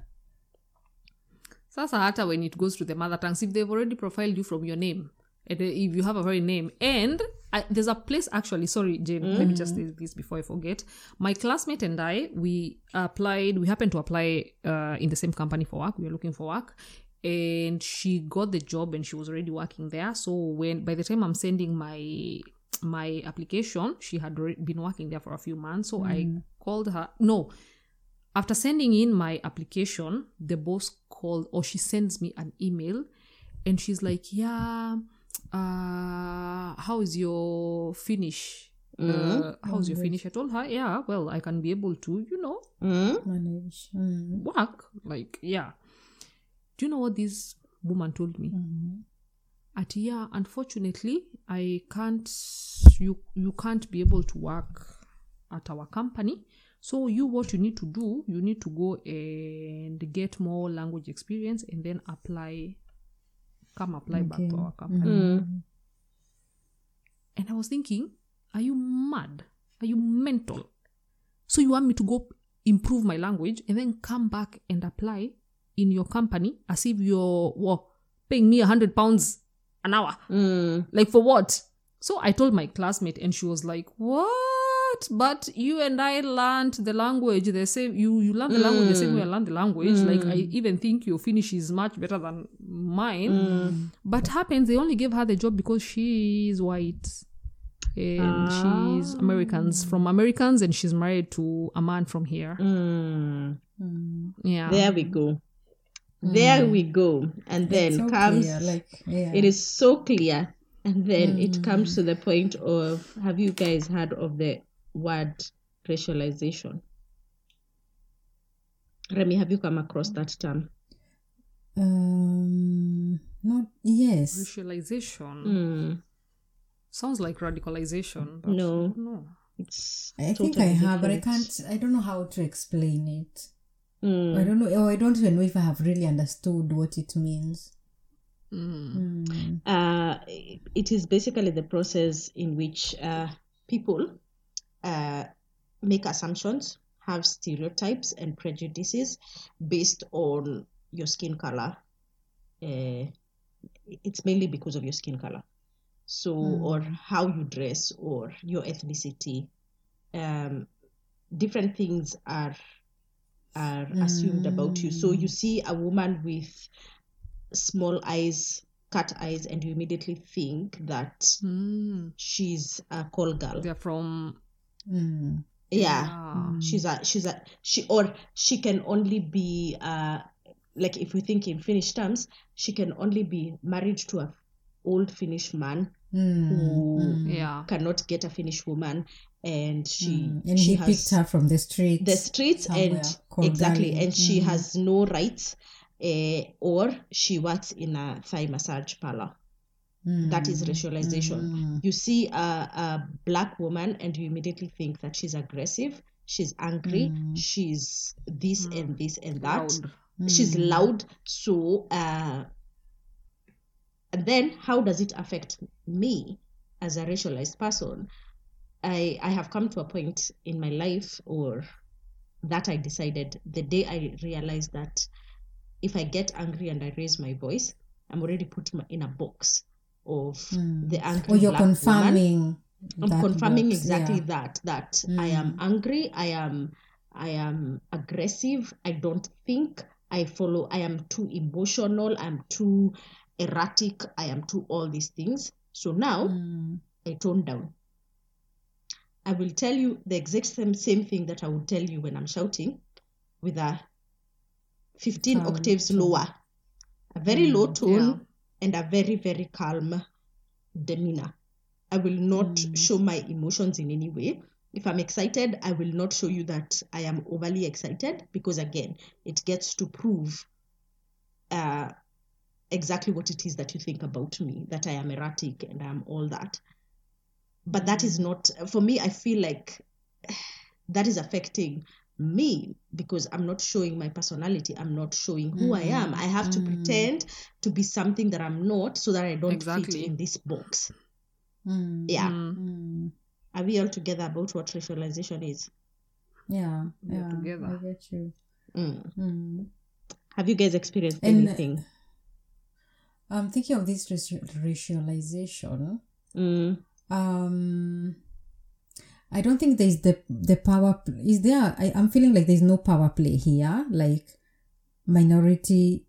A: Sasa hata when it goes to the mother tongues, if they've already profiled you from your name, and if you have a very name, and there's a place actually, sorry Jane, let me just say this before I forget. My classmate and I, we happened to apply in the same company for work. We were looking for work. And she got the job and she was already working there. So by the time I'm sending my application, she had been working there for a few months. So I called her. No, after sending in my application, the boss called, or she sends me an email, and she's like, yeah, how is your Finnish? How's your Finnish? I told her, yeah, well, I can be able to,
B: manage,
A: work. Like, yeah. Do you know what this woman told me? Unfortunately, I can't, you can't be able to work at our company. So what you need to do, you need to go and get more language experience and then apply back to our company. And I was thinking, are you mad? Are you mental? So you want me to go improve my language and then come back and apply in your company as if you're paying me £100 an hour? Like for what? So I told my classmate and she was like, what? But you and I learned the language the same. You learned the language the same way I learned the language. Like I even think your Finnish is much better than mine. But happens they only gave her the job because she's white. And she's from Americans, and she's married to a man from here. Yeah.
C: There we go. There we go. And then so comes clear, it is so clear. And then it comes to the point of, have you guys heard of the word racialization? Remy, have you come across that term?
B: Not yes.
A: Racialization. Sounds like radicalization. But
C: no.
B: I think I have, but I don't know how to explain it. I don't know, or I don't even know if I have really understood what it means.
C: It is basically the process in which people make assumptions, have stereotypes and prejudices based on your skin color. It's mainly because of your skin color. So, or how you dress, or your ethnicity. Different things are assumed about you. So you see a woman with small eyes, cut eyes, and you immediately think that she's a call girl.
A: They're from
C: she can only be like, if we think in Finnish terms, she can only be married to a old Finnish man who
A: Yeah.
C: cannot get a Finnish woman, and she
B: And
C: she
B: he
C: has
B: picked her from the streets.
C: the streets
B: somewhere,
C: and
B: called
C: exactly,
B: Gully.
C: and she has no rights, or she works in a Thai massage parlor. That is racialization. You see a black woman and you immediately think that she's aggressive, she's angry, she's this and this and that.
A: Loud.
C: She's loud. So and then how does it affect me as a racialized person? I have come to a point in my life, or that I decided the day I realized that if I get angry and I raise my voice, I'm already put in a box of the angry
B: Or you're
C: black woman.
B: confirming.
C: I'm
B: that
C: confirming
B: box,
C: exactly
B: yeah.
C: that I am angry, I am aggressive, I don't think, I am too emotional, I'm too erratic, I am too all these things. So now I tone down. I will tell you the exact same thing that I would tell you when I'm shouting, with a 15 octaves lower, a very low tone, and a very, very calm demeanor. I will not show my emotions in any way. If I'm excited, I will not show you that I am overly excited, because again, it gets to prove exactly what it is that you think about me, that I am erratic and I am all that. But that is not, for me, I feel like that is affecting me, because I'm not showing my personality. I'm not showing who I am. I have to pretend to be something that I'm not, so that I don't fit in this box. Yeah. Are we all together about what racialization is?
B: Yeah.
A: together.
B: I get you.
C: Have you guys experienced anything?
B: I'm thinking of this racialization. I don't think there's the power. Is there? I'm feeling like there's no power play here. Like minority,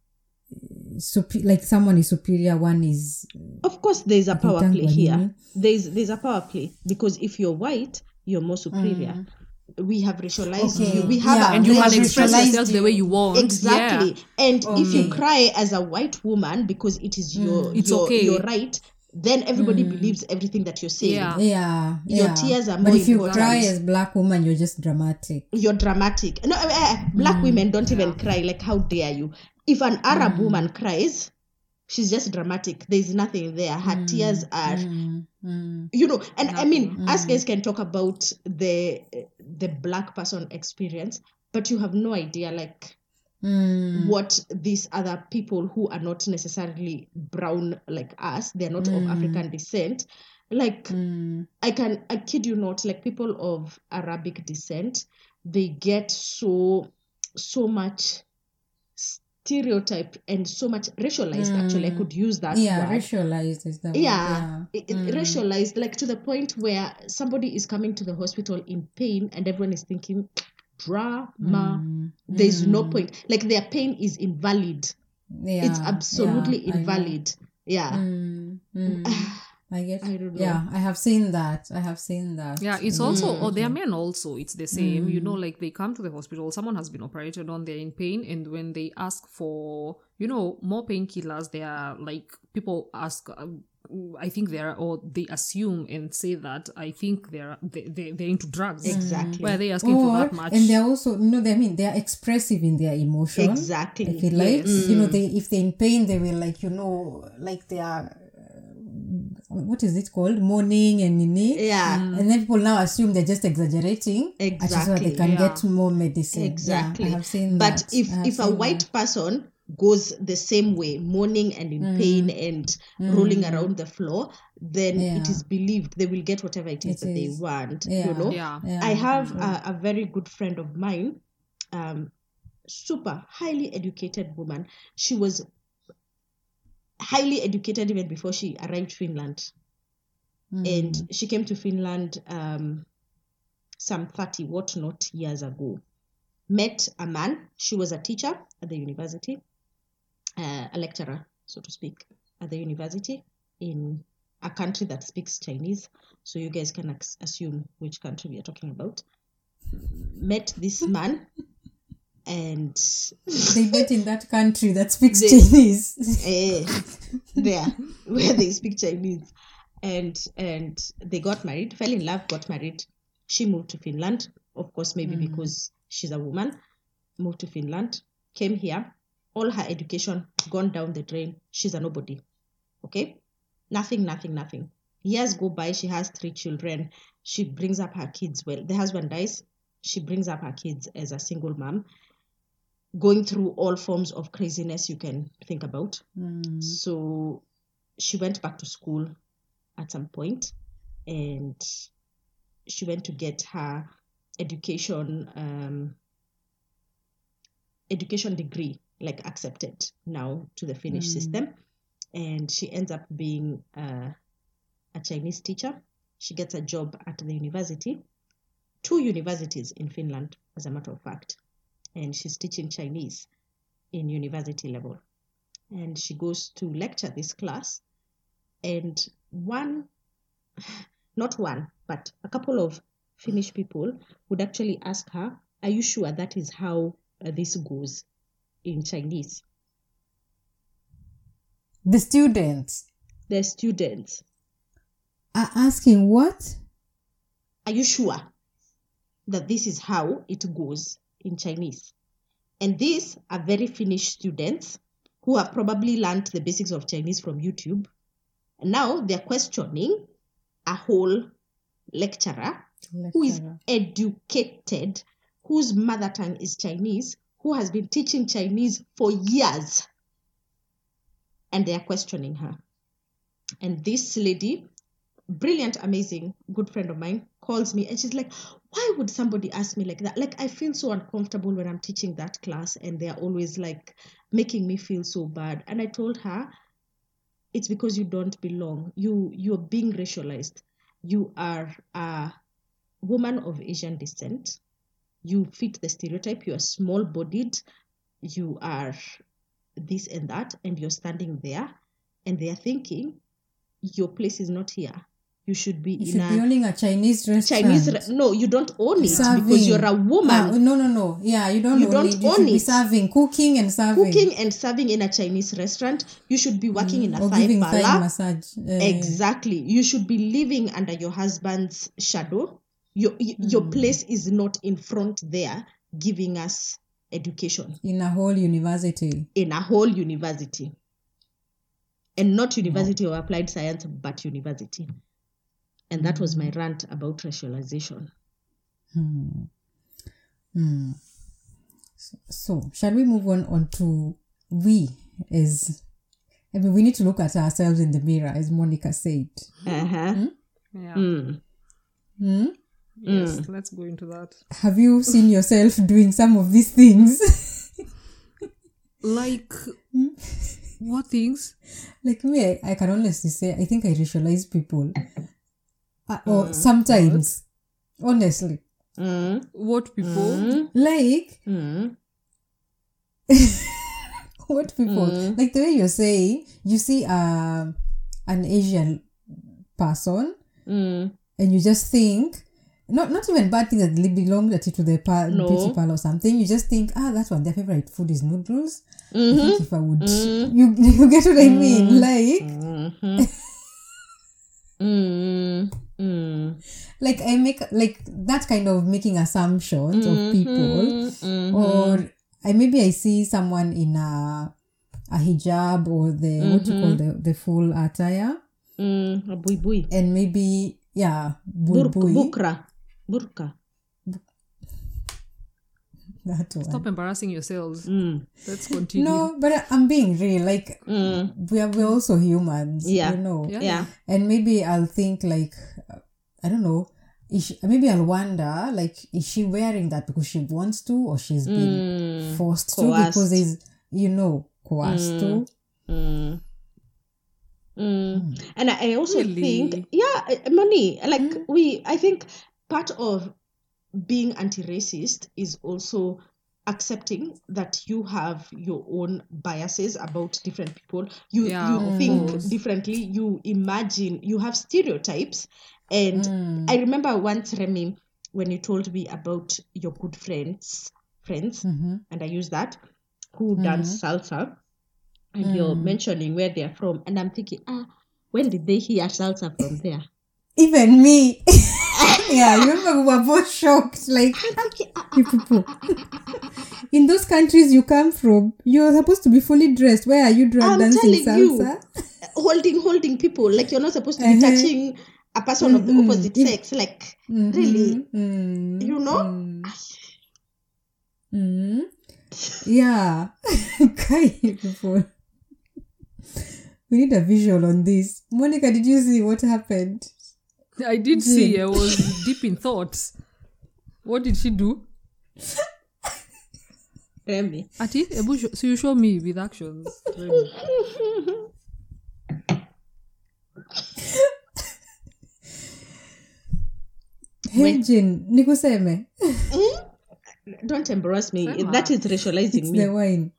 B: like someone is superior, one is.
C: Of course, there's a power play here. There's a power play, because if you're white, you're more superior. We have racialized you. We have,
A: and you can express yourself the way you want.
C: Exactly. Yeah. And if you cry as a white woman because it is your right, then everybody believes everything that you're saying. Your tears are more important.
B: But if you cry as black woman, you're just dramatic.
C: You're dramatic. No, black women don't even cry. Like, how dare you? If an Arab woman cries, she's just dramatic. There's nothing there. Her tears are, and I mean, us guys can talk about the black person experience, but you have no idea, like, what these other people who are not necessarily brown like us, they're not of African descent, like, I kid you not, like, people of Arabic descent, they get so much stereotype and so much racialized. Actually, I could use that word.
B: Racialized is the word.
C: Racialized, like, to the point where somebody is coming to the hospital in pain and everyone is thinking drama. There's no point, like, their pain is invalid. It's absolutely invalid.
B: I guess.
C: I don't know.
B: Yeah, I have seen that.
A: Yeah, it's also, there are men also, it's the same. Like, they come to the hospital, someone has been operated on, they're in pain, and when they ask for, more painkillers, they are like, people ask, I think they assume and say that I think they're into drugs.
C: Exactly.
A: Why are they asking for that much?
B: And they're also, they are expressive in their emotion.
C: Exactly.
B: I feel like, if they're in pain, they will, like, like they are, what is it called? Mourning and nini. And then people now assume they're just exaggerating.
C: Exactly.
B: So they can get more medicine.
C: Exactly.
B: I have seen
C: but
B: that.
C: if a white person goes the same way, mourning and in pain and rolling around the floor, then it is believed they will get whatever it is that they want. I have a very good friend of mine, super highly educated woman. She was highly educated even before she arrived Finland. And she came to Finland some 30 whatnot years ago. Met a man. She was a teacher at the university, a lecturer, so to speak, at the university in a country that speaks Chinese. So you guys can assume which country we are talking about. Met this man. And
B: they met in that country that speaks Chinese.
C: there where they speak Chinese. And they got married, fell in love, got married. She moved to Finland, of course, maybe because she's a woman. Moved to Finland, came here, all her education gone down the drain. She's a nobody. Okay? Nothing. Years go by, she has 3 children. She brings up her kids well. The husband dies. She brings up her kids as a single mom, going through all forms of craziness you can think about. So she went back to school at some point, and she went to get her education degree, like accepted now to the Finnish system. And she ends up being a Chinese teacher. She gets a job at the university, 2 universities in Finland, as a matter of fact. And she's teaching Chinese in university level. And she goes to lecture this class. And not one, but a couple of Finnish people would actually ask her, are you sure that is how this goes in Chinese?
B: The students are asking what?
C: Are you sure that this is how it goes in Chinese? And these are very Finnish students who have probably learned the basics of Chinese from YouTube. And now they're questioning a whole lecturer who is educated, whose mother tongue is Chinese, who has been teaching Chinese for years. And they are questioning her. And this lady, brilliant, amazing, good friend of mine, calls me and she's like, why would somebody ask me like that? Like, I feel so uncomfortable when I'm teaching that class and they're always like making me feel so bad. And I told her, it's because you don't belong. You're being racialized. You are a woman of Asian descent. You fit the stereotype. You are small-bodied. You are this and that, and you're standing there, and they are thinking your place is not here. You should be
B: owning a Chinese restaurant.
C: No, you don't own it because you're a woman.
B: No. Yeah, you don't own it. You should be serving, cooking and serving
C: in a Chinese restaurant. You should be working in a
B: or
C: Thai
B: giving
C: parlor.
B: Thai massage.
C: Exactly. You should be living under your husband's shadow. Your place is not in front there giving us education.
B: In a whole university.
C: And not University of Applied Science, but university. And that was my rant about racialization.
B: So, shall we move on to we need to look at ourselves in the mirror, as Monica said.
A: Yes, let's go into that.
B: Have you seen yourself doing some of these things?
A: Like, what things?
B: Like me, I can honestly say, I think I racialize people. Or sometimes, honestly.
A: What people?
B: Like, what people? Like the way you're saying, you see an Asian person, and you just think, not even bad things that they belong to the beauty parlor or something. You just think, that one, their favorite food is noodles. I think if I would, you get what I mean? Like I make like that kind of making assumptions of people, or I see someone in a hijab or the what you call the full attire,
C: a buibui,
B: and maybe
C: burka.
B: That one.
A: Stop embarrassing yourselves. Let's continue.
B: No, but I'm being real. Like we're also humans, you know.
C: Yeah.
B: And maybe I'll think like, I don't know. Maybe I'll wonder like, is she wearing that because she wants to, or she's been forced to because there's coerced to.
C: And I also think, Moni, like I think part of being anti-racist is also accepting that you have your own biases about different people. You think differently, you imagine, you have stereotypes. And I remember once, Remy, when you told me about your good friends, and I use that, who dance salsa. and you're mentioning where they're from, and I'm thinking, when did they hear salsa from there?
B: Even me. Yeah, I remember we were both shocked. Like, you people. In those countries you come from, you're supposed to be fully dressed. Where are you dancing salsa?
C: Holding people. Like, you're not supposed to be touching a person of the opposite sex. Like, really? You know?
B: Yeah. Beautiful. We need a visual on this. Monica, did you see what happened?
A: I did see. I was deep in thoughts. What did she do?
C: Remy.
A: Ati, so you show me with actions.
B: Hey, Jin, nikuseme.
C: Don't embarrass me. That is racializing
B: It's
C: me.
B: the wine.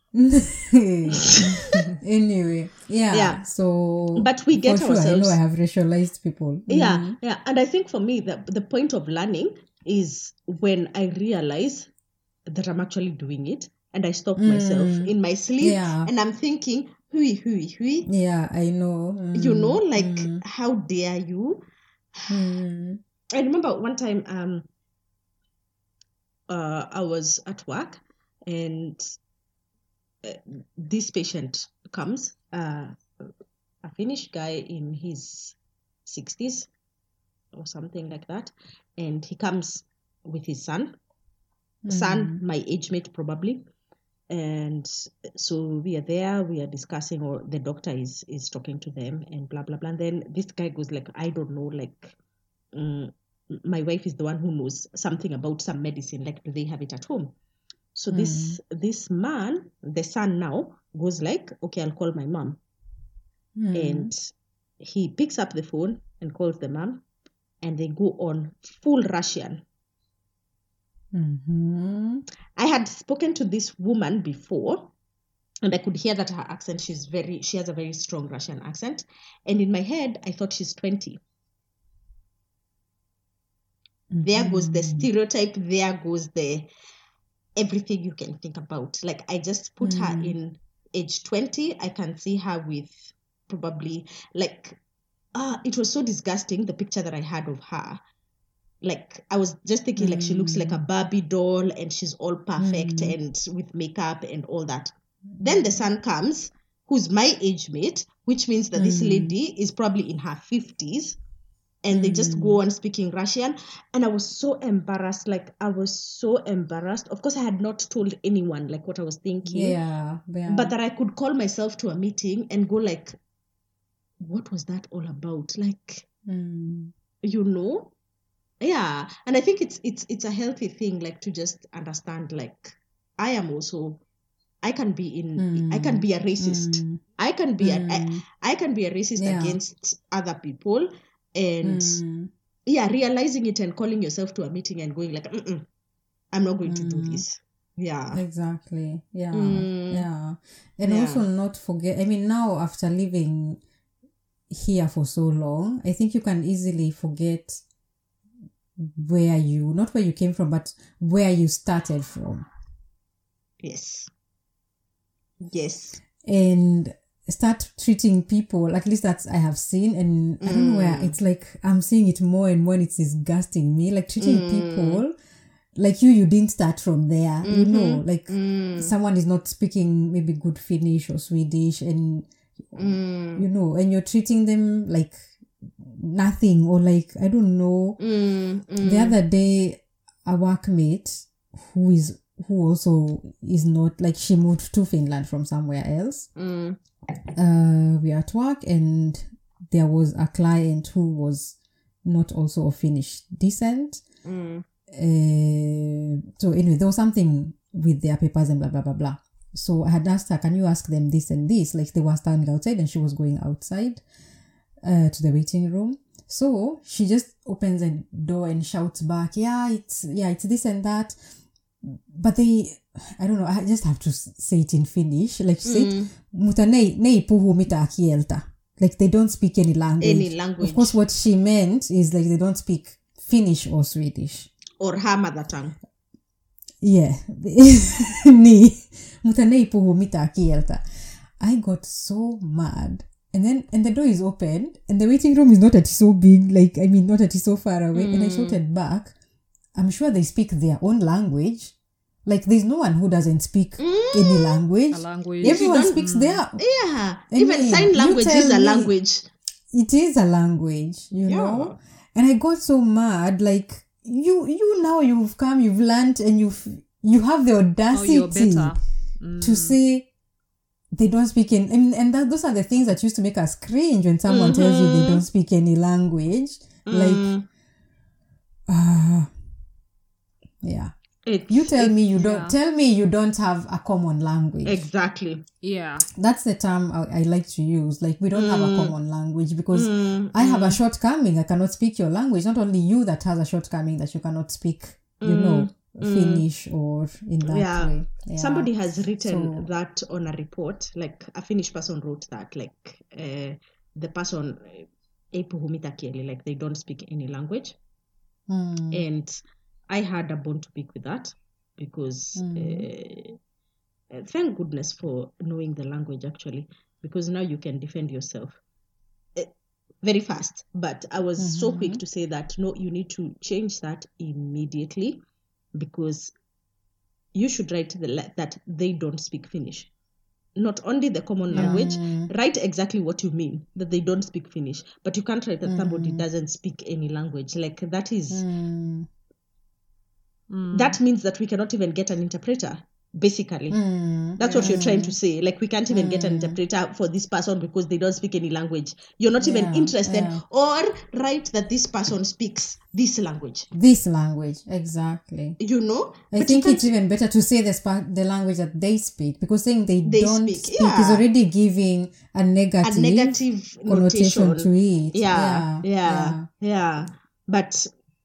B: Anyway, yeah. So,
C: but we get
B: for
C: ourselves.
B: Sure, I know I have racialized people.
C: Yeah. And I think for me, the point of learning is when I realize that I'm actually doing it, and I stop myself in my sleep, and I'm thinking, hui.
B: Yeah, I know.
C: You know, like, how dare you? I remember one time, I was at work, and this patient comes, a Finnish guy in his 60s or something like that, and he comes with his son, my age mate probably, and so we are there, we are discussing, or the doctor is talking to them, and blah blah blah. And then this guy goes like, I don't know, like, my wife is the one who knows something about some medicine, like, do they have it at home? So this man, the son now, goes like, okay, I'll call my mom. And he picks up the phone and calls the mom, and they go on full Russian. I had spoken to this woman before, and I could hear that her accent, she has a very strong Russian accent. And in my head, I thought she's 20. There goes the stereotype, there goes the everything you can think about. Like, I just put her in age 20. I can see her with probably, like, it was so disgusting, the picture that I had of her. Like, I was just thinking, like, she looks like a Barbie doll, and she's all perfect and with makeup and all that. Then the son comes, who's my age mate, which means that this lady is probably in her 50s. And they just go on speaking Russian. And I was so embarrassed. Of course, I had not told anyone, like, what I was thinking.
B: Yeah.
C: But that I could call myself to a meeting and go like, what was that all about? Like, you know? Yeah. And I think it's a healthy thing, like, to just understand, like, I can be a racist. I can be a racist against other people. And realizing it and calling yourself to a meeting and going like, I'm not going to do this. Yeah,
B: exactly. And also not forget, I mean, now after living here for so long, I think you can easily forget not where you came from, but where you started from.
C: Yes.
B: And start treating people, at least that's I have seen, and I don't know where, it's like I'm seeing it more and more, and it's disgusting me, like treating people like you didn't start from there, you know, like someone is not speaking maybe good Finnish or Swedish, and you know, and you're treating them like nothing, or like, I don't know. The other day, a workmate who also is not, like, she moved to Finland from somewhere else. We were at work, and there was a client who was not also of Finnish descent. So anyway, there was something with their papers and blah, blah, blah, blah. So I had asked her, can you ask them this and this? Like, they were standing outside, and she was going outside to the waiting room. So she just opens the door and shouts back, it's this and that. But I don't know, I just have to say it in Finnish. Like, she said, mutta ne puhu mitään kieltä. Like, they don't speak any language. Of course, what she meant is, like, they don't speak Finnish or Swedish.
C: Or her mother tongue.
B: Yeah. Niin. Mutta ne puhu mitään kieltä. I got so mad. And the door is open and the waiting room is not at so big, not at so far away. And I shouted back, I'm sure they speak their own language. Like, there's no one who doesn't speak any language.
A: A language.
B: Everyone speaks their...
C: Yeah. Even sign language is a language.
B: It is a language, you know? And I got so mad. Like, you now you've come, you've learned, and you have the audacity to say they don't speak those are the things that used to make us cringe when someone tells you they don't speak any language. Like, yeah. You tell me you don't have a common language.
C: Exactly.
A: Yeah.
B: That's the term I like to use. Like, we don't have a common language because I have a shortcoming. I cannot speak your language. Not only you that has a shortcoming that you cannot speak, Finnish or in that way. Yeah.
C: Somebody has written that on a report. Like, a Finnish person wrote that. Like, the person, like, they don't speak any language. And I had a bone to pick with that because thank goodness for knowing the language, actually, because now you can defend yourself very fast. But I was so quick to say that, no, you need to change that immediately because you should write that they don't speak Finnish. Not only the common language, write exactly what you mean, that they don't speak Finnish. But you can't write that somebody doesn't speak any language. Like, that is... That means that we cannot even get an interpreter, basically. That's what you're trying to say. Like, we can't even get an interpreter for this person because they don't speak any language. You're not even interested. Or write that this person speaks this language.
B: This language, exactly.
C: You know?
B: I think it's even better to say the language that they speak, because saying they don't speak is already giving a negative connotation to it.
C: Yeah. But...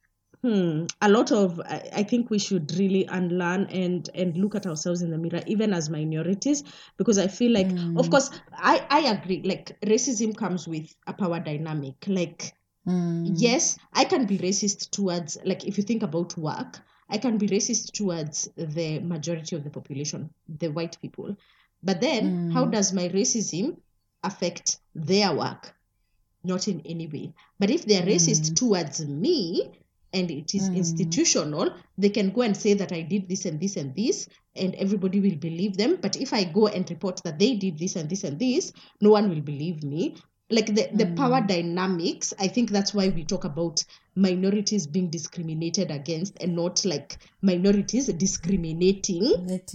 C: a lot of, I think we should really unlearn and look at ourselves in the mirror, even as minorities, because I feel like, of course, I agree, like, racism comes with a power dynamic. Like, yes, I can be racist towards, like, if you think about work, I can be racist towards the majority of the population, the white people. But then, how does my racism affect their work? Not in any way. But if they're racist towards me, and it is institutional, they can go and say that I did this and this and this, and everybody will believe them. But if I go and report that they did this and this and this, no one will believe me. Like, the power dynamics, I think that's why we talk about minorities being discriminated against and not, like, minorities discriminating.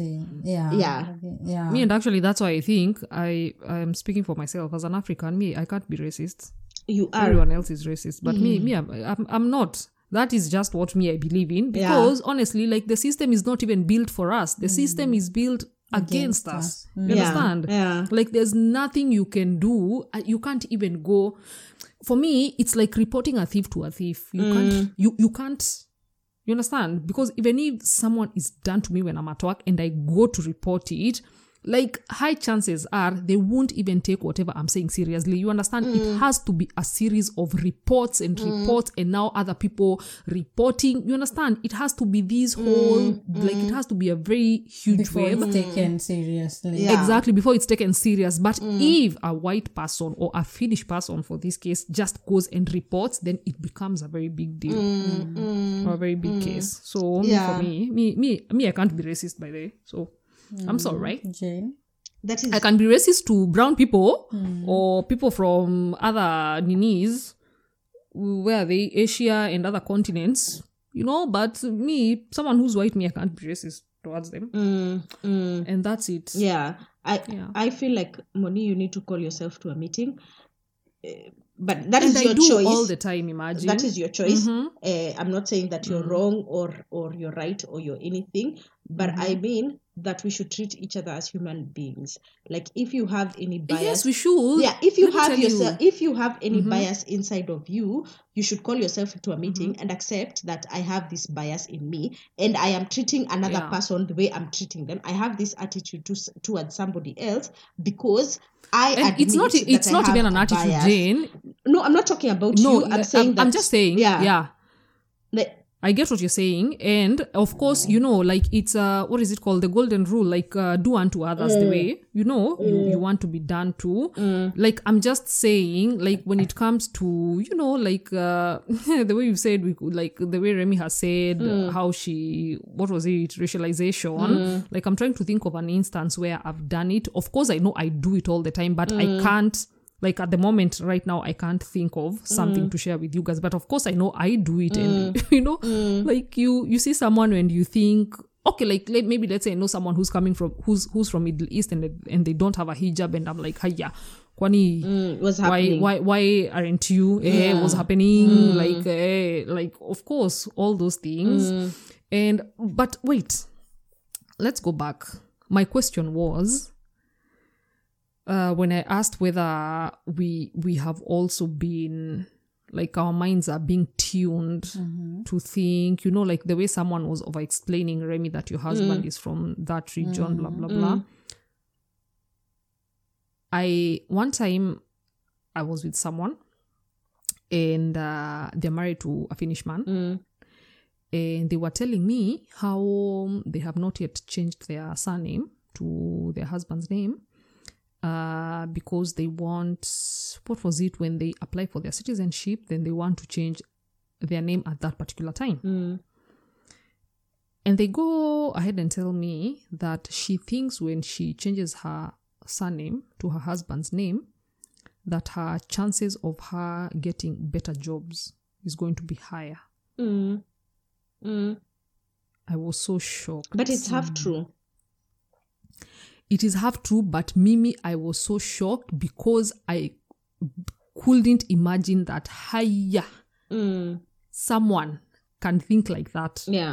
B: Yeah.
A: Me, and actually, that's why I think I'm speaking for myself as an African. Me, I can't be racist.
C: You are.
A: Everyone else is racist. But I'm not. That is just what I believe in. Because honestly, like, the system is not even built for us. The system is built against us. You understand?
C: Yeah.
A: Like, there's nothing you can do. You can't even go. For me, it's like reporting a thief to a thief. You can't. You understand? Because even if someone is done to me when I'm at work and I go to report it, like, high chances are they won't even take whatever I'm saying seriously. You understand? It has to be a series of reports and now other people reporting. You understand? It has to be this whole, like, it has to be a very huge
B: before
A: wave.
B: it's taken seriously.
C: Yeah.
A: Exactly, before it's taken serious. But if a white person or a Finnish person, for this case, just goes and reports, then it becomes a very big deal or a very big case. So for me, I can't be racist, by the way. So I'm sorry, right?
B: Jane?
C: That is...
A: I can be racist to brown people or people from other Ninis, where they Asia and other continents, you know, but me, someone who's white, I can't be racist towards them. And that's it.
C: Yeah. I feel like, Moni, you need to call yourself to a meeting. But that is your choice.
A: All the time, imagine.
C: That is your choice. I'm not saying that you're wrong or you're right or you're anything, but I mean that we should treat each other as human beings. Like, if you have any bias,
A: yes, we should.
C: Yeah, if you have yourself, if you have any bias inside of you, you should call yourself to a meeting and accept that I have this bias in me, and I am treating another person the way I'm treating them. I have this attitude towards somebody else because it's not even an attitude, Jane. No, I'm not talking about you. I'm saying that.
A: I'm just saying. Yeah.
C: Like,
A: I get what you're saying, and of course, like it's what is it called? The golden rule, like do unto others the way you want to be done to. Like I'm just saying, like when it comes to like the way you said, like the way Remy has said how what was it, racialization. Like I'm trying to think of an instance where I've done it. Of course, I know I do it all the time, but I can't. Like at the moment right now, I can't think of something to share with you guys. But of course, I know I do it. And, like you see someone and you think, okay, like maybe let's say I know someone who's coming from, who's from Middle East and they don't have a hijab. And I'm like, hiya, kwani,
C: what's happening?
A: Why aren't you? What's happening? Like, of course, all those things. But wait, let's go back. My question was, when I asked whether we have also been, like our minds are being tuned to think, like the way someone was over explaining, Remy, that your husband is from that region, blah, blah, blah. One time I was with someone and they're married to a Finnish man. And they were telling me how they have not yet changed their surname to their husband's name. Because they want, what was it, when they apply for their citizenship, then they want to change their name at that particular time. And they go ahead and tell me that she thinks when she changes her surname to her husband's name, that her chances of her getting better jobs is going to be higher. I was so shocked.
C: But it's half true.
A: It is half true, but Mimi, I was so shocked because I couldn't imagine that someone can think like that.
C: Yeah.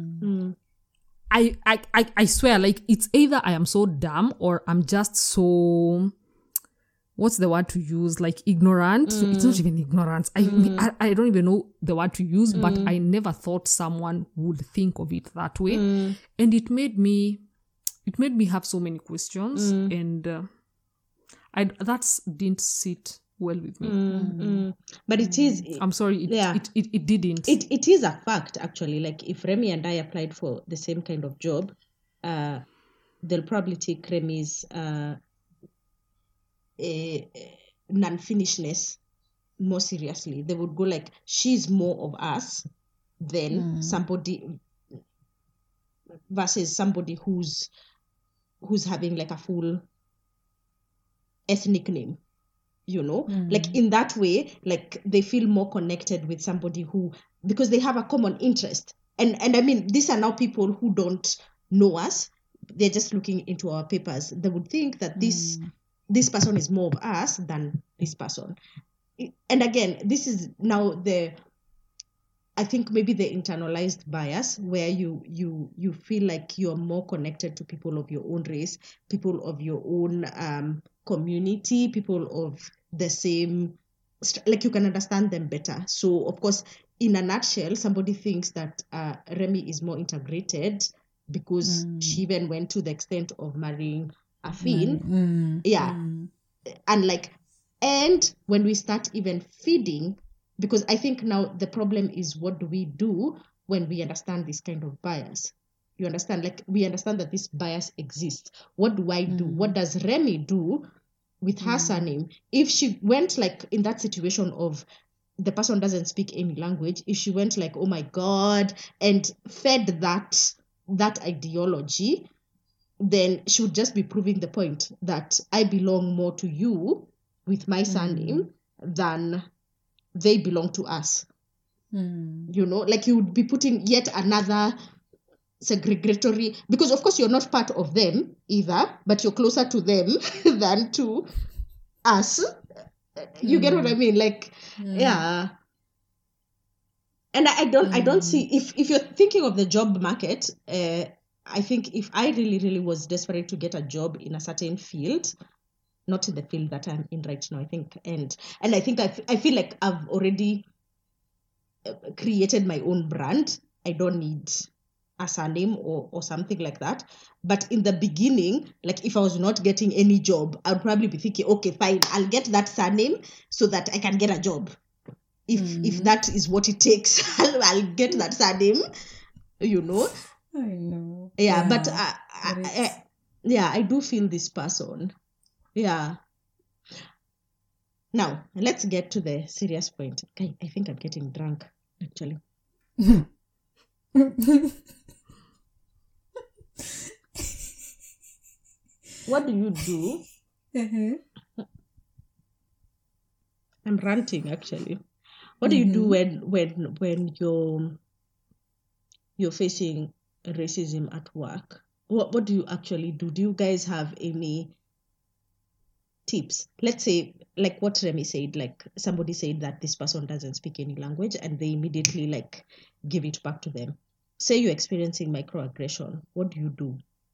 A: I swear, like it's either I am so dumb or I'm just so, what's the word to use? Like ignorant. So it's not even ignorance. I don't even know the word to use, but I never thought someone would think of it that way. And it made me have so many questions, and that didn't sit well with me.
C: But it is.
A: I'm sorry. It didn't.
C: It is a fact, actually. Like if Remy and I applied for the same kind of job, they'll probably take Remy's non-finnishness more seriously. They would go like, she's more of us than somebody versus somebody who's having like a full ethnic name, like in that way, like they feel more connected with somebody who, because they have a common interest. And I mean, these are now people who don't know us. They're just looking into our papers. They would think that this person is more of us than this person. And again, this is now I think maybe the internalized bias where you feel like you're more connected to people of your own race, people of your own community, people of the same, like you can understand them better. So of course, in a nutshell, somebody thinks that Remy is more integrated because she even went to the extent of marrying a Finn. And when we start even feeding, because I think now the problem is, what do we do when we understand this kind of bias? You understand? Like we understand that this bias exists. What do I do? What does Remy do with her surname? If she went like in that situation of the person doesn't speak any language, if she went like, oh my God, and fed that ideology, then she would just be proving the point that I belong more to you with my surname than they belong to us. Like you would be putting yet another segregatory, because of course you're not part of them either, but you're closer to them than to us. You get what I mean? Like, yeah. And I don't see, if you're thinking of the job market, I think if I really, really was desperate to get a job in a certain field, not in the field that I'm in right now, I think, and I think I feel like I've already created my own brand. I don't need a surname or something like that. But in the beginning, like if I was not getting any job, I'd probably be thinking, okay, fine, I'll get that surname so that I can get a job. if that is what it takes, I'll get that surname, you know.
B: I know.
C: Yeah, but
B: it's-
C: I do feel this person. Yeah. Now let's get to the serious point. Okay, I think I'm getting drunk actually. What do you do? I'm ranting actually. What do you do when you're facing racism at work? What do you actually do? Do you guys have any tips? Let's say, like what Remy said, like somebody said that this person doesn't speak any language and they immediately like give it back to them. Say you're experiencing microaggression. What do you do?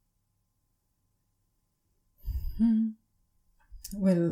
B: Well,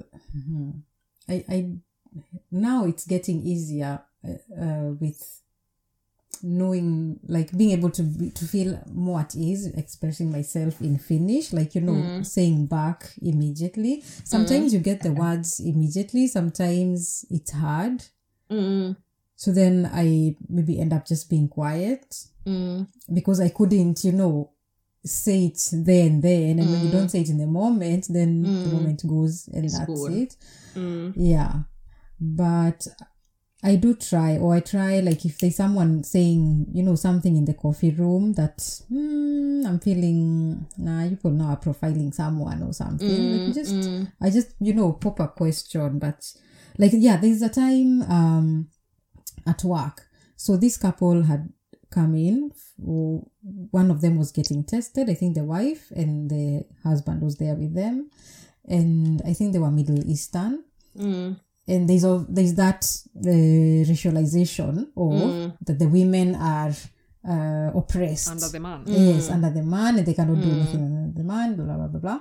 B: I now it's getting easier with knowing, like being able to feel more at ease expressing myself in Finnish, like, you know, saying back immediately. Sometimes you get the words immediately, sometimes it's hard. So then I maybe end up just being quiet because I couldn't, you know, say it there and then, and when you don't say it in the moment, then the moment goes and
C: It's
B: that's
C: gone.
B: it. Yeah, but I do try, or I try, like if there's someone saying, you know, something in the coffee room that I'm feeling, you people now are profiling someone or something, like I just, you know, pop a question. But like, yeah, there's a time at work, so this couple had come in, one of them was getting tested, I think the wife, and the husband was there with them, and I think they were Middle Eastern. And there's that racialization of that the women are oppressed
A: Under the man.
B: Yes, under the man, and they cannot do anything under the man, blah blah blah blah.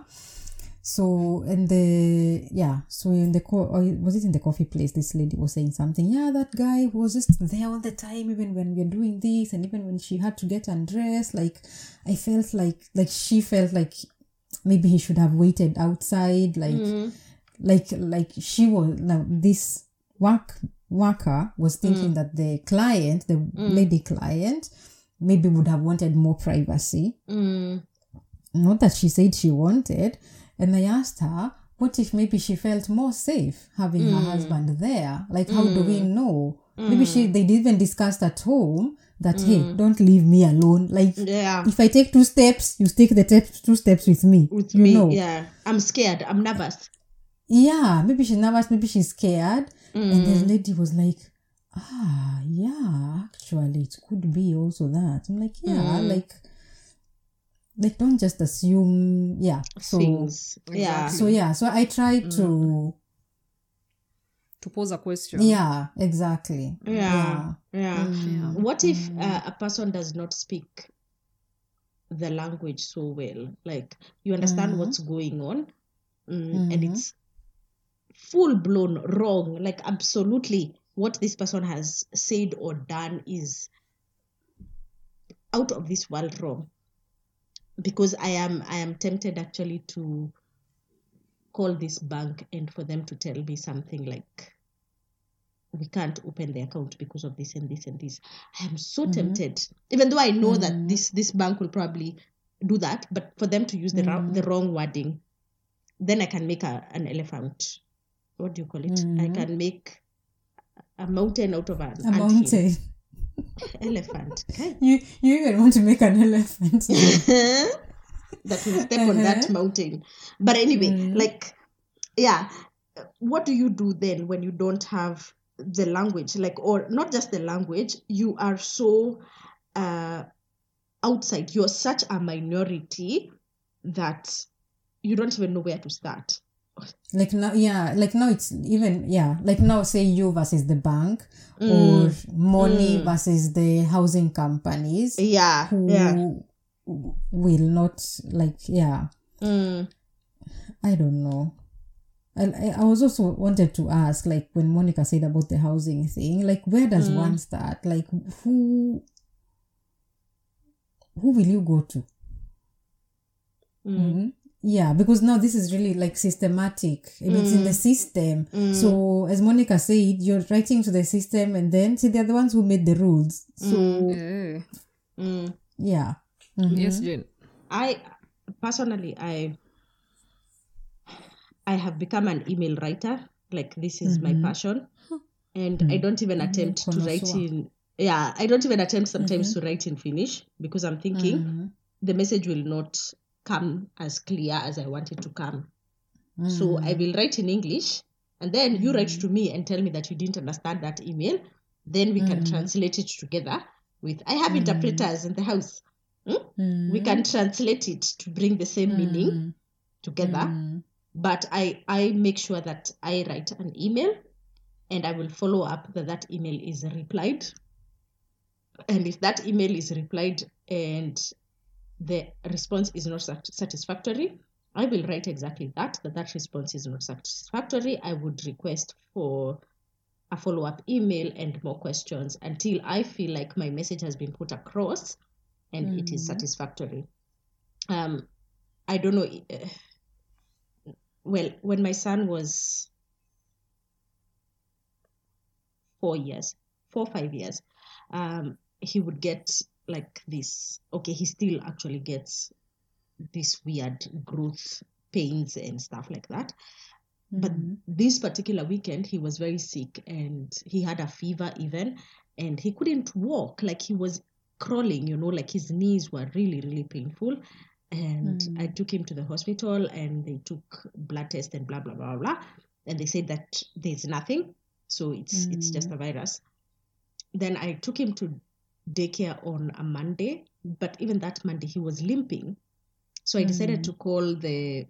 B: So in the was it in the coffee place, this lady was saying something, that guy was just there all the time, even when we're doing this, and even when she had to get undressed, like I felt like she felt like maybe he should have waited outside, like she was, now this worker was thinking that the client, the lady client, maybe would have wanted more privacy. Not that she said she wanted. And I asked her, what if maybe she felt more safe having her husband there? Like, how do we know? Maybe they even discussed at home that, hey, don't leave me alone. Like, if I take 2 steps, you take the 2 steps with me. You know?
C: Yeah. I'm scared. I'm nervous.
B: Yeah, maybe she's nervous, maybe she's scared. And the lady was like, yeah, actually, it could be also that. I'm like, yeah, like don't just assume, so
C: things. Yeah.
B: So I try to
A: pose a question.
B: Yeah, exactly.
C: Yeah. What if a person does not speak the language so well? Like, you understand what's going on, and it's full blown wrong. Like, absolutely, what this person has said or done is out of this world wrong. Because I am tempted actually to call this bank and for them to tell me something like, we can't open the account because of this and this and this. I am so tempted, even though I know that this bank will probably do that, but for them to use the wrong wording, then I can make an elephant. What do you call it? I can make a mountain out of an
B: mountain.
C: Elephant. Okay.
B: You even want to make an elephant
C: that will step on that mountain. But anyway, what do you do then when you don't have the language? Like, or not just the language, you are so outside. You're such a minority that you don't even know where to start.
B: Like now it's even, like now say you versus the bank, or money versus the housing companies, who will not, like, I don't know. I was also wanted to ask, like, when Monica said about the housing thing, like, where does one start? Like, who will you go to? Yeah, because now this is really like systematic and it's in the system. So as Monica said, you're writing to the system and then see they're the ones who made the rules. So yeah.
A: Yes, Jane.
C: I personally, I have become an email writer. Like this is my passion, and I don't even attempt to write in. Yeah, I don't even attempt sometimes to write in Finnish because I'm thinking the message will not come as clear as I want it to come. So I will write in English, and then you write to me and tell me that you didn't understand that email. Then we can translate it together with. I have interpreters in the house. We can translate it to bring the same meaning together. But I make sure that I write an email and I will follow up that email is replied. And if that email is replied and the response is not satisfactory, I will write exactly that response is not satisfactory. I would request for a follow-up email and more questions until I feel like my message has been put across and it is satisfactory. I don't know. Well, when my son was 4 or 5 years, he would get like this. Okay, he still actually gets this weird growth pains and stuff like that. But this particular weekend, he was very sick and he had a fever even, and he couldn't walk. Like he was crawling, like his knees were really, really painful. And I took him to the hospital and they took blood test and blah, blah, blah, blah. And they said that there's nothing. So it's just a virus. Then I took him to daycare on a Monday. But even that Monday, he was limping. So I decided to call the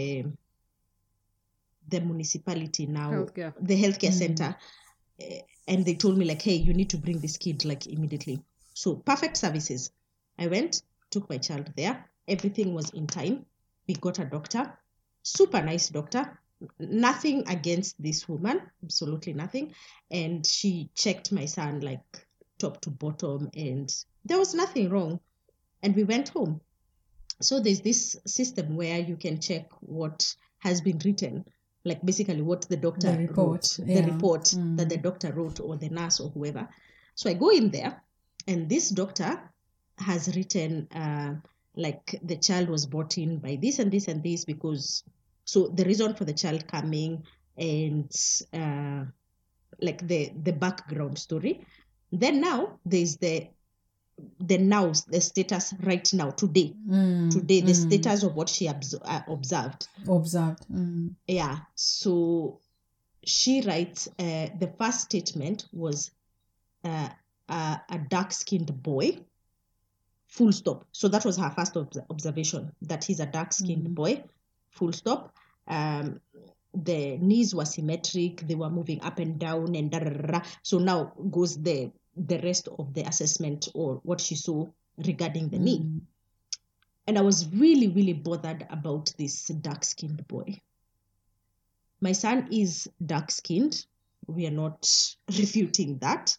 C: municipality now, the healthcare center. And they told me like, hey, you need to bring this kid like immediately. So perfect services. I went, took my child there. Everything was in time. We got a doctor, super nice doctor. Nothing against this woman, absolutely nothing. And she checked my son like top to bottom and there was nothing wrong. And we went home. So there's this system where you can check what has been written, like basically what the doctor wrote, the report that the doctor wrote or the nurse or whoever. So I go in there and this doctor has written like the child was brought in by this and this and this because, so the reason for the child coming and like the background story. Then now there's the status right now, today, the status of what she observed. Yeah. So she writes, the first statement was a dark-skinned boy, full stop. So that was her first observation, that he's a dark-skinned boy, full stop. The knees were symmetric, they were moving up and down and da, da, da, da. So now goes the rest of the assessment or what she saw regarding the knee. And I was really, really bothered about this dark-skinned boy. My son is dark-skinned. We are not refuting that.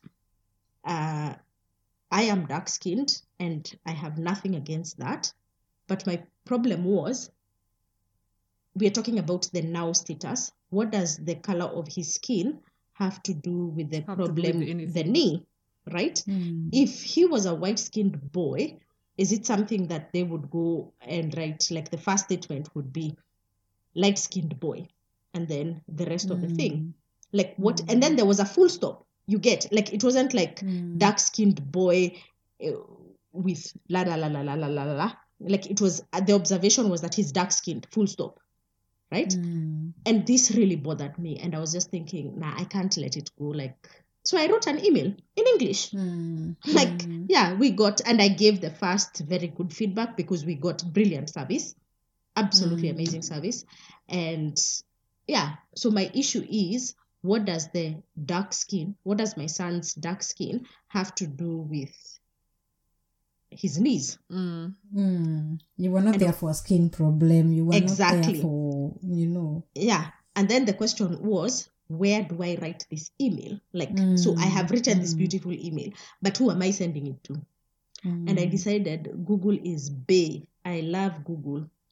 C: I am dark-skinned and I have nothing against that. But my problem was, we are talking about the now status. What does the color of his skin have to do with the problem, the knee, right? If he was a white-skinned boy, is it something that they would go and write, like the first statement would be light-skinned boy, and then the rest of the thing? Like what? And then there was a full stop. You get, like, it wasn't like dark-skinned boy with la la la la la la la la. Like it was, the observation was that he's dark-skinned, full stop. Right? And this really bothered me. And I was just thinking, nah, I can't let it go. Like, so I wrote an email in English. Yeah, we got, and I gave the first very good feedback because we got brilliant service, absolutely amazing service. And yeah, so my issue is, what does my son's dark skin have to do with his knees?
B: You were not there for a skin problem. You were not there for,
C: Yeah. And then the question was, where do I write this email? Like, so I have written this beautiful email, but who am I sending it to? And I decided Google is bae. I love Google.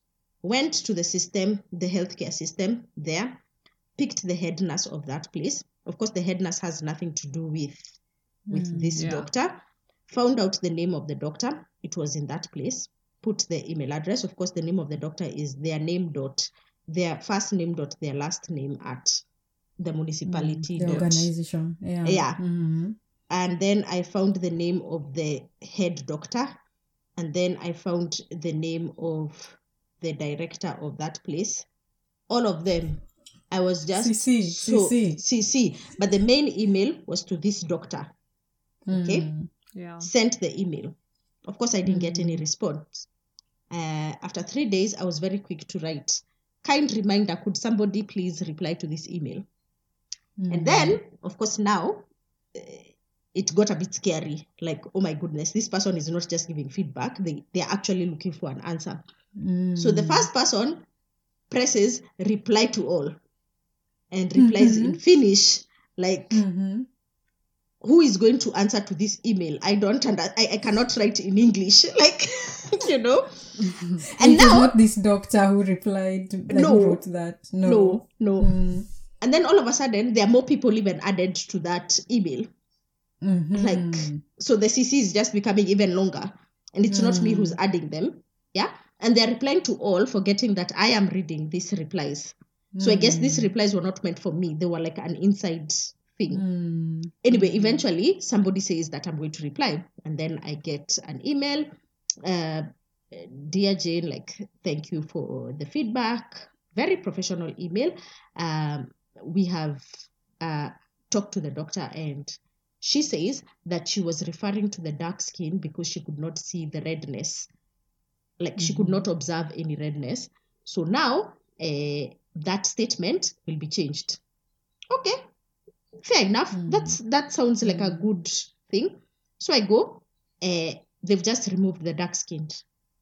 C: went to the system, the healthcare system there, picked the head nurse of that place. Of course, the head nurse has nothing to do with this doctor. Found out the name of the doctor. It was in that place. Put the email address. Of course, the name of the doctor is their name dot their first name dot their last name at the municipality.
B: The organization. Yeah.
C: Yeah.
B: Mm-hmm.
C: And then I found the name of the head doctor. And then I found the name of the director of that place. All of them. I was just CC. But the main email was to this doctor. Okay?
A: Yeah.
C: Sent the email. Of course, I didn't get any response. After 3 days, I was very quick to write. Kind reminder, could somebody please reply to this email? And then, of course, now it got a bit scary. Like, oh my goodness, this person is not just giving feedback. They're actually looking for an answer. So the first person presses reply to all and replies in Finnish, like, who is going to answer to this email? I cannot write in English, like, you know. And
B: it
C: now,
B: was not this doctor who replied, who wrote that. No.
C: And then all of a sudden, there are more people even added to that email. Like, so the CC is just becoming even longer, and it's not me who's adding them. Yeah. And they're replying to all, forgetting that I am reading these replies. So I guess these replies were not meant for me. They were like an inside thing. Anyway, eventually somebody says that I'm going to reply. And then I get an email. Dear Jane, like, thank you for the feedback. Very professional email. We have talked to the doctor, and she says that she was referring to the dark skin because she could not see the redness. Like, she could not observe any redness. So now that statement will be changed. Okay, fair enough. That sounds like a good thing. So I go. They've just removed the dark skinned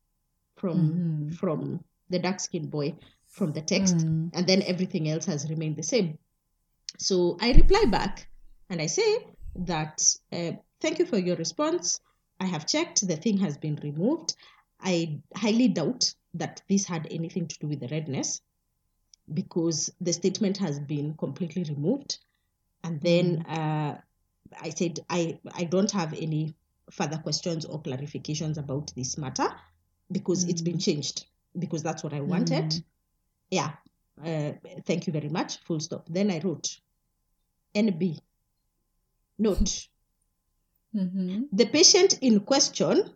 C: from the dark skinned boy from the text, and then everything else has remained the same. So I reply back and I say that thank you for your response. I have checked. The thing has been removed. I highly doubt that this had anything to do with the redness, because the statement has been completely removed. And then I said, I don't have any further questions or clarifications about this matter, because it's been changed, because that's what I wanted. Yeah. Thank you very much. Full stop. Then I wrote, NB. Note. The patient in question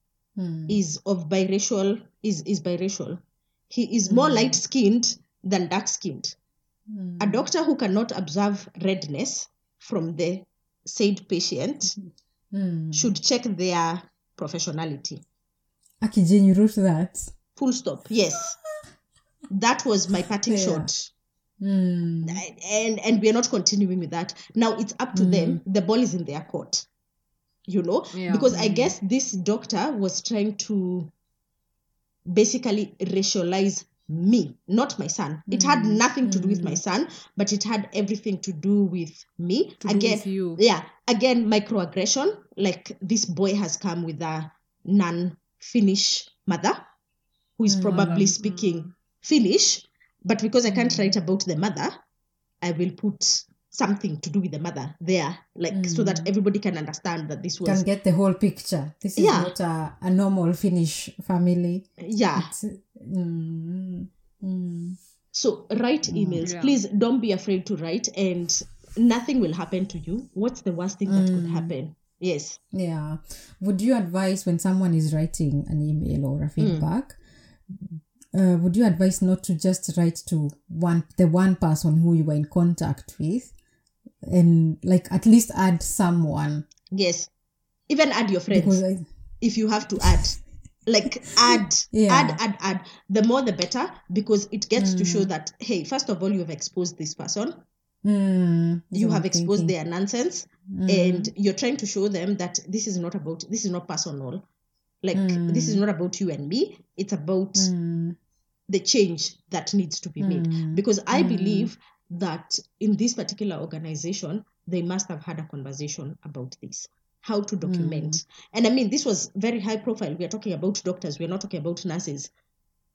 C: is of biracial, is biracial. He is more light-skinned than dark-skinned. A doctor who cannot observe redness from the said patient should check their professionality.
B: Aki Jane, you wrote that?
C: Full stop. Yes. That was my parting shot. And we are not continuing with that. Now it's up to them. The ball is in their court. You know? Yeah. Because I guess this doctor was trying to basically racialize me, not my son. It had nothing to do with my son, but it had everything to do with me. Again, microaggression. Like, this boy has come with a non-Finnish mother who is probably speaking Finnish, but because I can't write about the mother, I will put something to do with the mother there, like, so that everybody can understand that this was...
B: Can get the whole picture. This is not a normal Finnish family.
C: Yeah. So write emails. Yeah. Please don't be afraid to write, and nothing will happen to you. What's the worst thing that could happen? Yes.
B: Yeah. Would you advise, when someone is writing an email or a feedback, would you advise not to just write to the one person who you were in contact with, and like at least add someone?
C: Yes. Even add your friends. If you have to add. Like, add. The more the better, because it gets to show that, hey, first of all, you have exposed this person. You have exposed their nonsense, and you're trying to show them that this is not personal. Like, this is not about you and me. It's about the change that needs to be made. Because I believe that in this particular organization, they must have had a conversation about this. How to document. And I mean, this was very high profile. We are talking about doctors. We are not talking about nurses.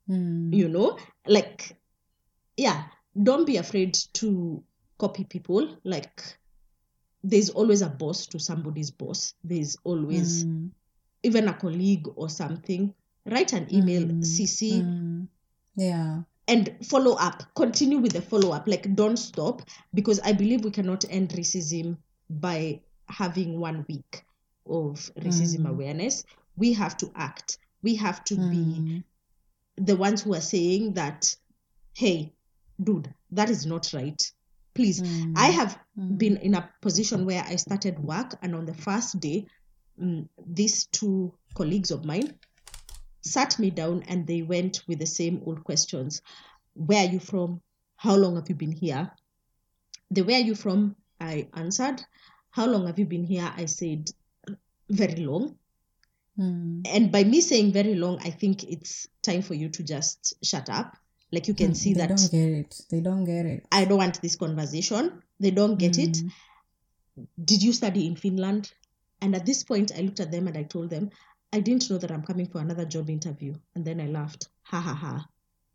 C: You know, like, yeah, don't be afraid to copy people. Like, there's always a boss to somebody's boss. There's always even a colleague or something. Write an email, CC,
B: Yeah.
C: and follow up. Continue with the follow up. Like, don't stop, because I believe we cannot end racism by having 1 week of racism awareness. We have to act. We have to be the ones who are saying that, hey, dude, that is not right. Please. I have been in a position where I started work, and on the first day, these 2 colleagues of mine sat me down and they went with the same old questions. Where are you from? How long have you been here? The where are you from, I answered. How long have you been here? I said, very long. And by me saying very long, I think it's time for you to just shut up. Like, you can see
B: They
C: that
B: don't get it. They don't get it.
C: I don't want this conversation. They don't get it. Did you study in Finland? And at this point, I looked at them and I told them, I didn't know that I'm coming for another job interview. And then I laughed. Ha ha ha.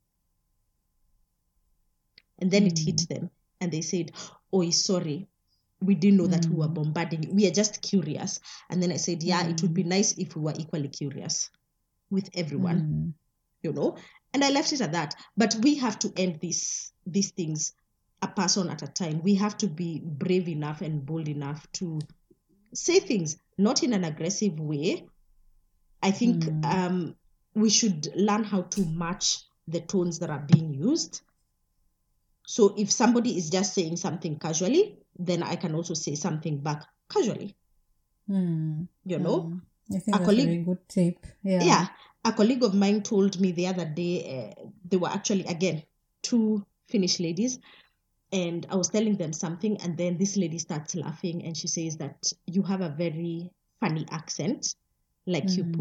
C: And then it hit them. And they said, oh, sorry. We didn't know that we were bombarding you. We are just curious. And then I said, yeah, it would be nice if we were equally curious with everyone, you know. And I left it at that. But we have to end these things a person at a time. We have to be brave enough and bold enough to say things, not in an aggressive way. I think we should learn how to match the tones that are being used. So if somebody is just saying something casually, then I can also say something back casually. You know?
B: I think that's a very good tip.
C: Yeah. A colleague of mine told me the other day, they were actually, again, 2 Finnish ladies, and I was telling them something, and then this lady starts laughing, and she says that you have a very funny accent. Like, you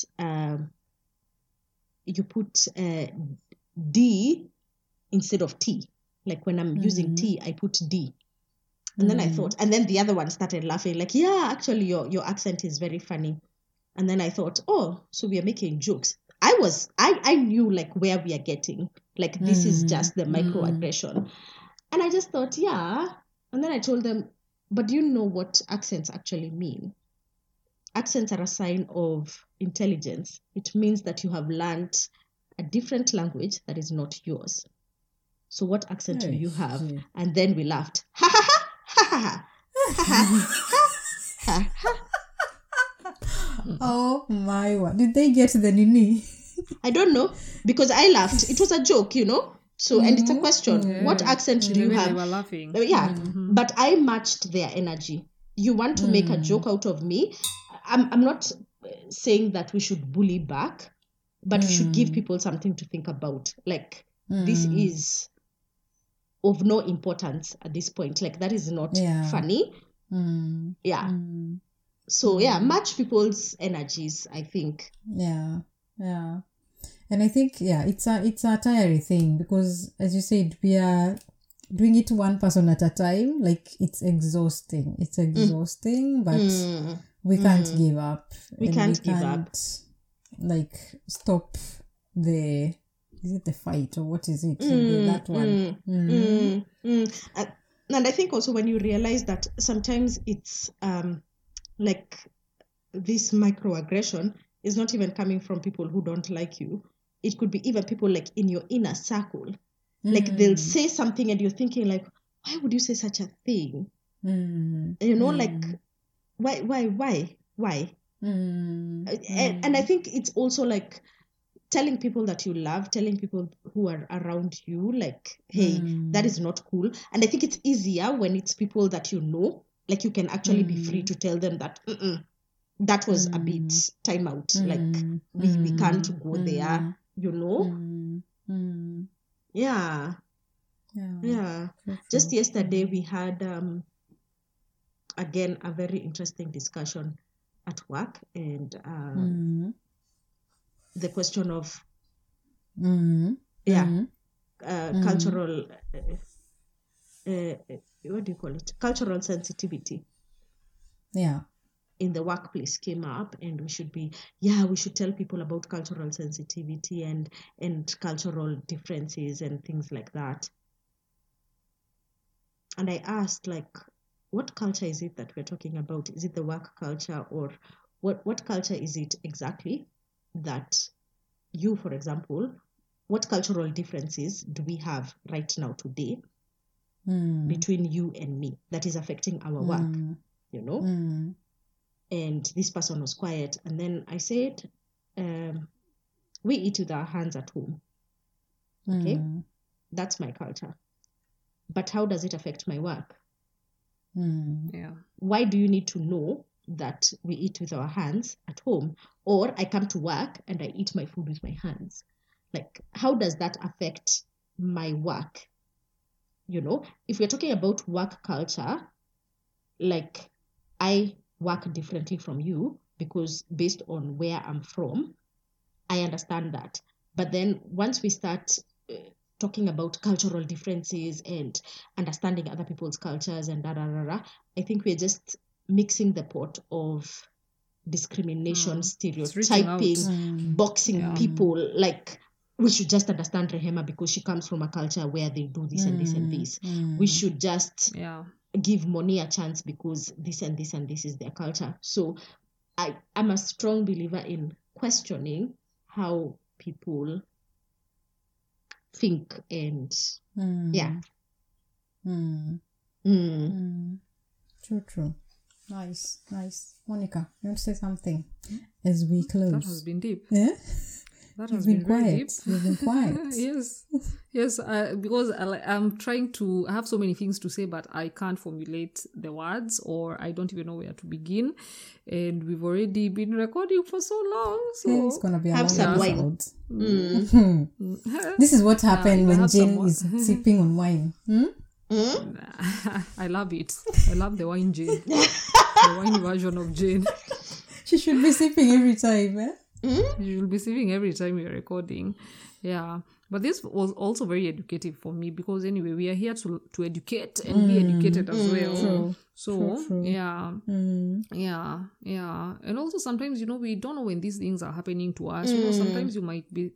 C: put D instead of T. Like, when I'm using T, I put D. And then I thought, and then the other one started laughing, like, yeah, actually your accent is very funny. And then I thought, oh, so we are making jokes. I knew, like, where we are getting, like, this is just the microaggression. And I just thought, yeah. And then I told them, but do you know what accents actually mean? Accents are a sign of intelligence. It means that you have learned a different language that is not yours. So what accent do you have? And then we laughed. Ha ha ha ha ha ha ha ha.
B: Oh my word. Did they get the nini?
C: I don't know, because I laughed. It was a joke, you know. So, and it's a question. What accent do you have?
A: They were laughing.
C: Yeah, but I matched their energy. You want to make a joke out of me? I'm not saying that we should bully back, but we should give people something to think about. Like, this is of no importance at this point. Like, that is not funny. Yeah. So, yeah, match people's energies, I think.
B: Yeah. And I think, it's a tiring thing, because, as you said, we are doing it one person at a time. Like, it's exhausting. But we can't give up.
C: We can't give up.
B: Like, stop is it the fight, or what is it? That one.
C: And I think also when you realize that sometimes it's like, this microaggression is not even coming from people who don't like you. It could be even people, like, in your inner circle. Like, they'll say something and you're thinking, like, why would you say such a thing? You know, like, why? And I think it's also like telling people that you love, telling people who are around you, like, hey, that is not cool. And I think it's easier when it's people that you know. Like, you can actually be free to tell them that that was a bit time out. Like, we can't go there, you know? Yeah. Just yesterday we had, again, a very interesting discussion at work, and the question of, cultural, what do you call it? Cultural sensitivity.
B: Yeah.
C: in the workplace came up, and we should tell people about cultural sensitivity and cultural differences and things like that. And I asked, like, what culture is it that we're talking about? Is it the work culture, or what culture is it exactly that you, for example, what cultural differences do we have right now today between you and me that is affecting our work, you know? And this person was quiet. And then I said, we eat with our hands at home. Okay? That's my culture. But how does it affect my work?
A: Yeah.
C: Why do you need to know that we eat with our hands at home? Or I come to work and I eat my food with my hands. Like, how does that affect my work? You know, if we're talking about work culture, like, I work differently from you because based on where I'm from, I understand that. But then once we start talking about cultural differences and understanding other people's cultures and I think we're just mixing the pot of discrimination, stereotyping, boxing people. Like, we should just understand Rehema because she comes from a culture where they do this and this and this. We should just give Moni a chance because this and this and this is their culture. So I'm a strong believer in questioning how people think and
B: True. Nice. Monica, you want to say something as we close?
A: That has been deep.
B: Yeah?
A: That
B: You've
A: has
B: been
A: very
B: quiet.
A: deep.
B: You've been quiet.
A: Yes, because I'm trying to. I have so many things to say, but I can't formulate the words, or I don't even know where to begin. And we've already been recording for so long, so
B: Yeah, it's gonna be a
C: Have
B: long
C: some wine.
B: episode. This is what happened when
A: have some
B: Jane is sipping on wine.
A: I love it. I love the wine Jane, the wine version of Jane.
B: She should be sipping every time. Eh?
A: You will be sipping every time we are recording. Yeah. But this was also very educative for me because anyway, we are here to educate and be educated as well.
B: True.
A: Yeah. And also sometimes, we don't know when these things are happening to us. Sometimes you might be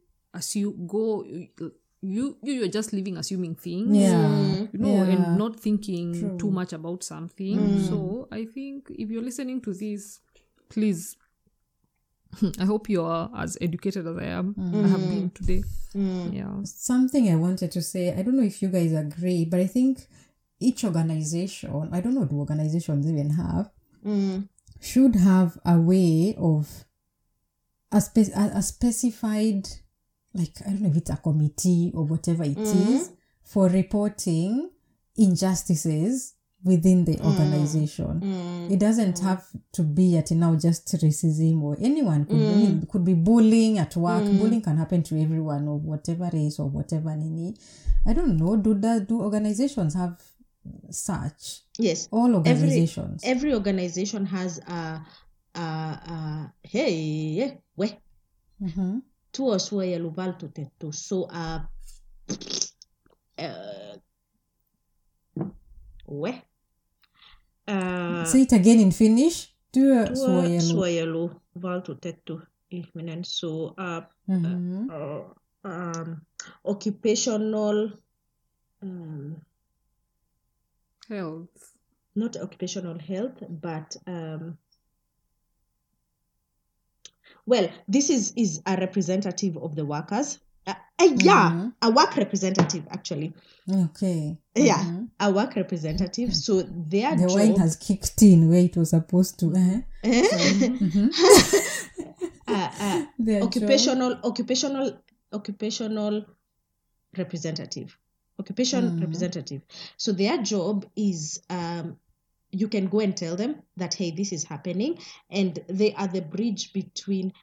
A: you're just living assuming things. And not thinking too much about something. So I think if you're listening to this, please, I hope you are as educated as I am. I have been today. Yeah.
B: Something I wanted to say, I don't know if you guys agree, but I think each organization, I don't know, do organizations even have, should have a way of a specified, like, I don't know if it's a committee or whatever it is, for reporting injustices within the organization. It doesn't have to be at now just racism, or anyone could be bullying at work. Bullying can happen to everyone of whatever race or whatever nini. I don't know. Do organizations have such?
C: Yes.
B: All organizations.
C: Every organization has tuo suojelu valtuutettu. So
B: say it again in Finnish. Tuo
C: suojelu valtuutettu ihminen. So occupational
A: Health.
C: not occupational health, but well, this is a representative of the workers. A work representative, actually.
B: Okay.
C: Yeah, a work representative. So their
B: the
C: job...
B: wine has kicked in where it was supposed to.
C: Occupational representative. Representative. So their job is you can go and tell them that, hey, this is happening, and they are the bridge between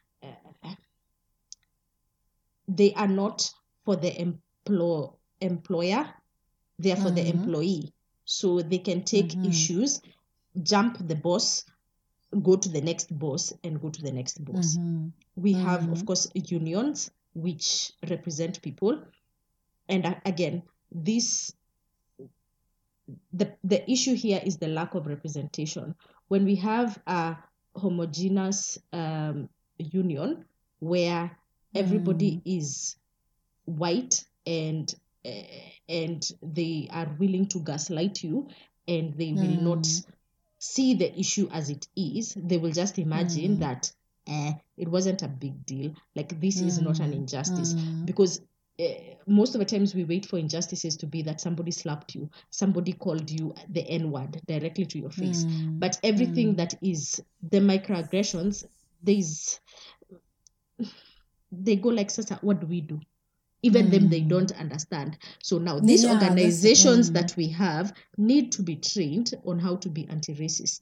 C: they are not for the employer, they are for the employee. So they can take issues, jump the boss, go to the next boss, and go to the next boss. We have, of course, unions which represent people. And again, the issue here is the lack of representation. When we have a homogeneous union where everybody is white and they are willing to gaslight you, and they will not see the issue as it is. They will just imagine that it wasn't a big deal, like this is not an injustice, because most of the times we wait for injustices to be that somebody slapped you, somebody called you the N-word directly to your face. But everything that is the microaggressions, they go like, Sasa, what do we do? Even them, they don't understand. So now these organizations that we have need to be trained on how to be anti-racist.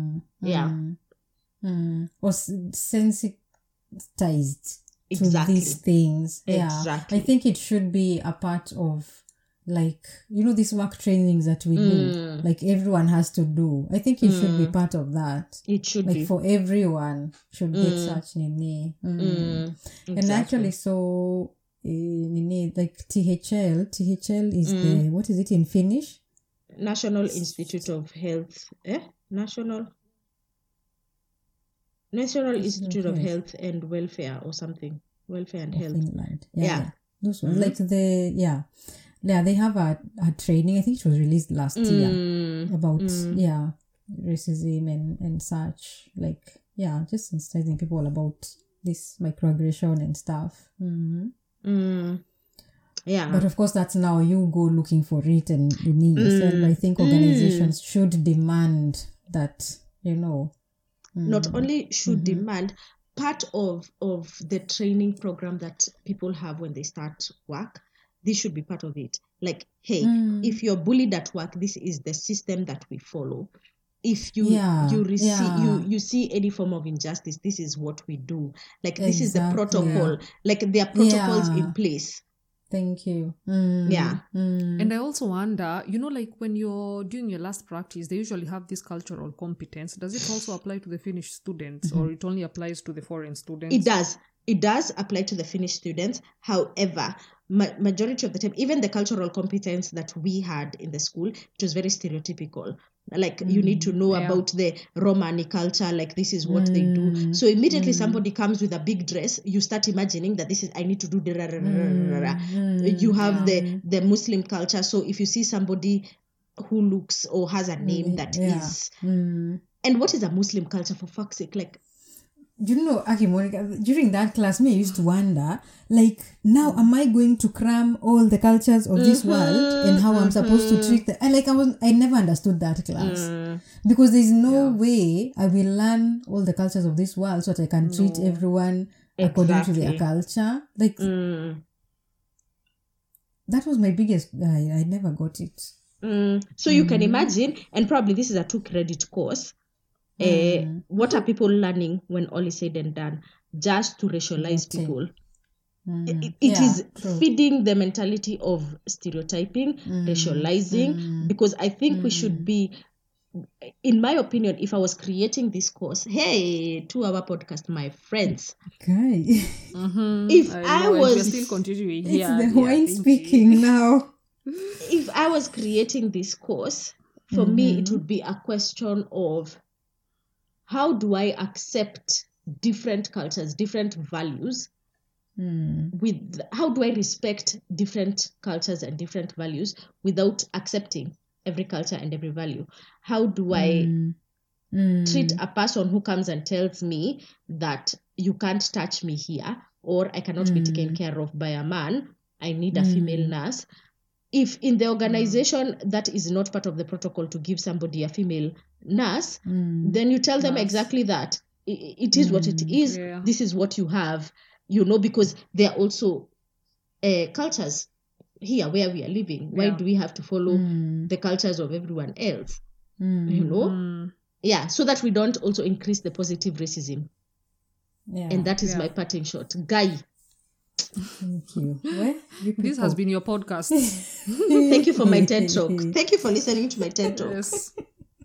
B: Or sensitized to these things.
C: Exactly.
B: I think it should be a part of, like, these work trainings that we do, like everyone has to do. I think it should be part of that.
C: It should
B: like
C: be.
B: For everyone should get such nini.
C: Exactly.
B: And actually, so like THL is the, what is it in Finnish?
C: National Institute of Health. National Institute of Health and Welfare or something. Welfare and Health.
B: Finland. Yeah. Those ones. Like they have a training. I think it was released last year about racism and such. Like just sensitizing people about this microaggression and stuff. But of course, that's now you go looking for it and you need yourself. I think organizations should demand that,
C: Not only should demand, part of the training program that people have when they start work, this should be part of it. Like, hey, if you're bullied at work, this is the system that we follow. If you see any form of injustice, this is what we do. Like, this is the protocol. Like, there are protocols in place.
B: Thank you.
A: And I also wonder, like when you're doing your last practice, they usually have this cultural competence. Does it also apply to the Finnish students, or it only applies to the foreign students?
C: It does. It does apply to the Finnish students. However, majority of the time, even the cultural competence that we had in the school, it was very stereotypical. Like, you need to know about the Romani culture, like this is what they do. So immediately somebody comes with a big dress, you start imagining that this is, I need to do the You have the Muslim culture. So if you see somebody who looks or has a name that is... And what is a Muslim culture, for fuck's sake? Like,
B: Aki Monica, during that class, I used to wonder, like, now am I going to cram all the cultures of this world and how I'm supposed to treat them? And I never understood that class because there's no way I will learn all the cultures of this world so that I can treat everyone according to their culture. Like, that was my biggest. I never got it.
C: So you can imagine, and probably this is a 2-credit course. What are people learning when all is said and done? Just to racialize people. It is feeding the mentality of stereotyping, racializing, because I think we should be, in my opinion, if I was creating this course, hey, 2-hour podcast, my friends.
B: Okay.
C: If I was...
A: We're still continuing here.
B: It's the wine speaking now.
C: If I was creating this course, for me, it would be a question of, how do I accept different cultures, different values? How do I respect different cultures and different values without accepting every culture and every value? How do I treat a person who comes and tells me that you can't touch me here, or I cannot be taken care of by a man, I need a female nurse? If in the organization that is not part of the protocol to give somebody a female nurse, then you tell them exactly that. It is what it is. Yeah. This is what you have, because there are also cultures here where we are living. Why do we have to follow the cultures of everyone else? Yeah, so that we don't also increase the positive racism. Yeah. And that is my parting shot. Guy.
B: Thank you.
A: This has been your podcast.
C: Thank you for my TED Talk. Thank you for listening to my TED Talk.
A: Yes.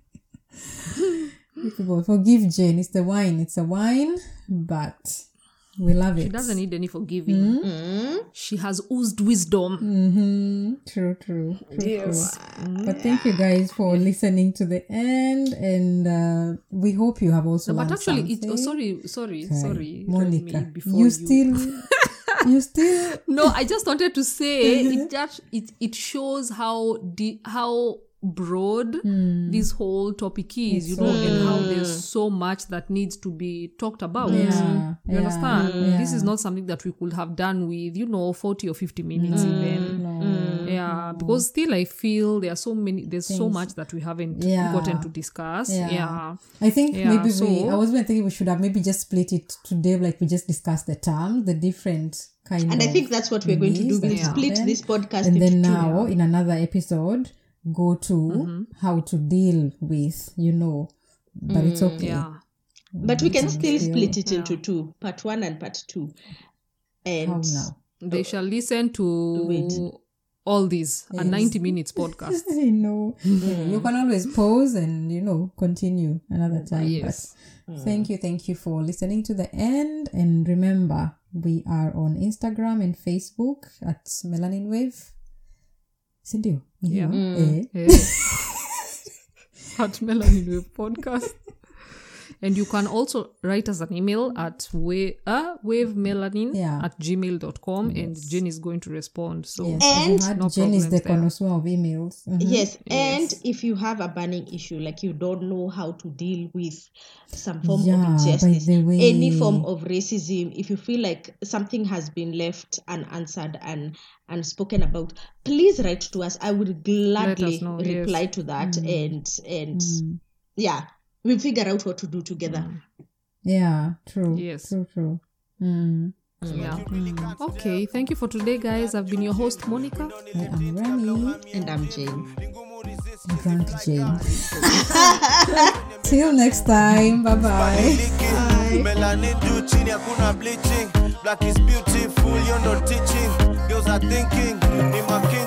B: Forgive Jane. It's a wine, but We love it.
A: She doesn't need any forgiving. She has oozed wisdom.
B: True. But thank you guys for listening to the end, and we hope you have also learned
A: But actually,
B: something.
A: sorry,
B: Monica,
A: before
B: you still
A: No, I just wanted to say it shows how broad this whole topic is, you know, and how there's so much that needs to be talked about. You understand? This is not something that we could have done with, 40 or 50 minutes even. Because still I feel there's so much that we haven't gotten to discuss. I
B: think I was thinking we should have maybe just split it today, like we just discussed the terms, the different kind of.
C: And I think that's what we're going to do. We'll split this podcast
B: and
C: into
B: then
C: two.
B: Now in another episode go to how to deal with, but it's okay.
C: But we can still split it into two, part 1 and part 2. And
B: how now?
A: They shall listen to all these a 90 minutes podcast.
B: I know. You can always pause and continue another time.
A: Yes.
B: But thank you for listening to the end, and remember we are on Instagram and Facebook at Melanin Wave. Sindio?
A: Yeah.
B: Eh?
A: At Melanin Wave Podcast. And you can also write us an email at wavemelanin@gmail.com, and Jen is going to respond. So
C: and
B: Jen is the connoisseur of emails.
C: Yes, and if you have a burning issue, like you don't know how to deal with some form of injustice, any form of racism, if you feel like something has been left unanswered and unspoken about, please write to us. I would gladly reply to that, and we'll figure out what to do together.
B: Yeah, true.
A: Yes.
B: True.
A: Okay, thank you for today, guys. I've been your host, Monica.
B: I am Remy.
C: And I'm Jane.
B: Drunk Jane. Till next time. Bye-bye.
D: Melanin do chini hakuna bleaching. Black is beautiful, you're not teaching. Girls are thinking, in my king.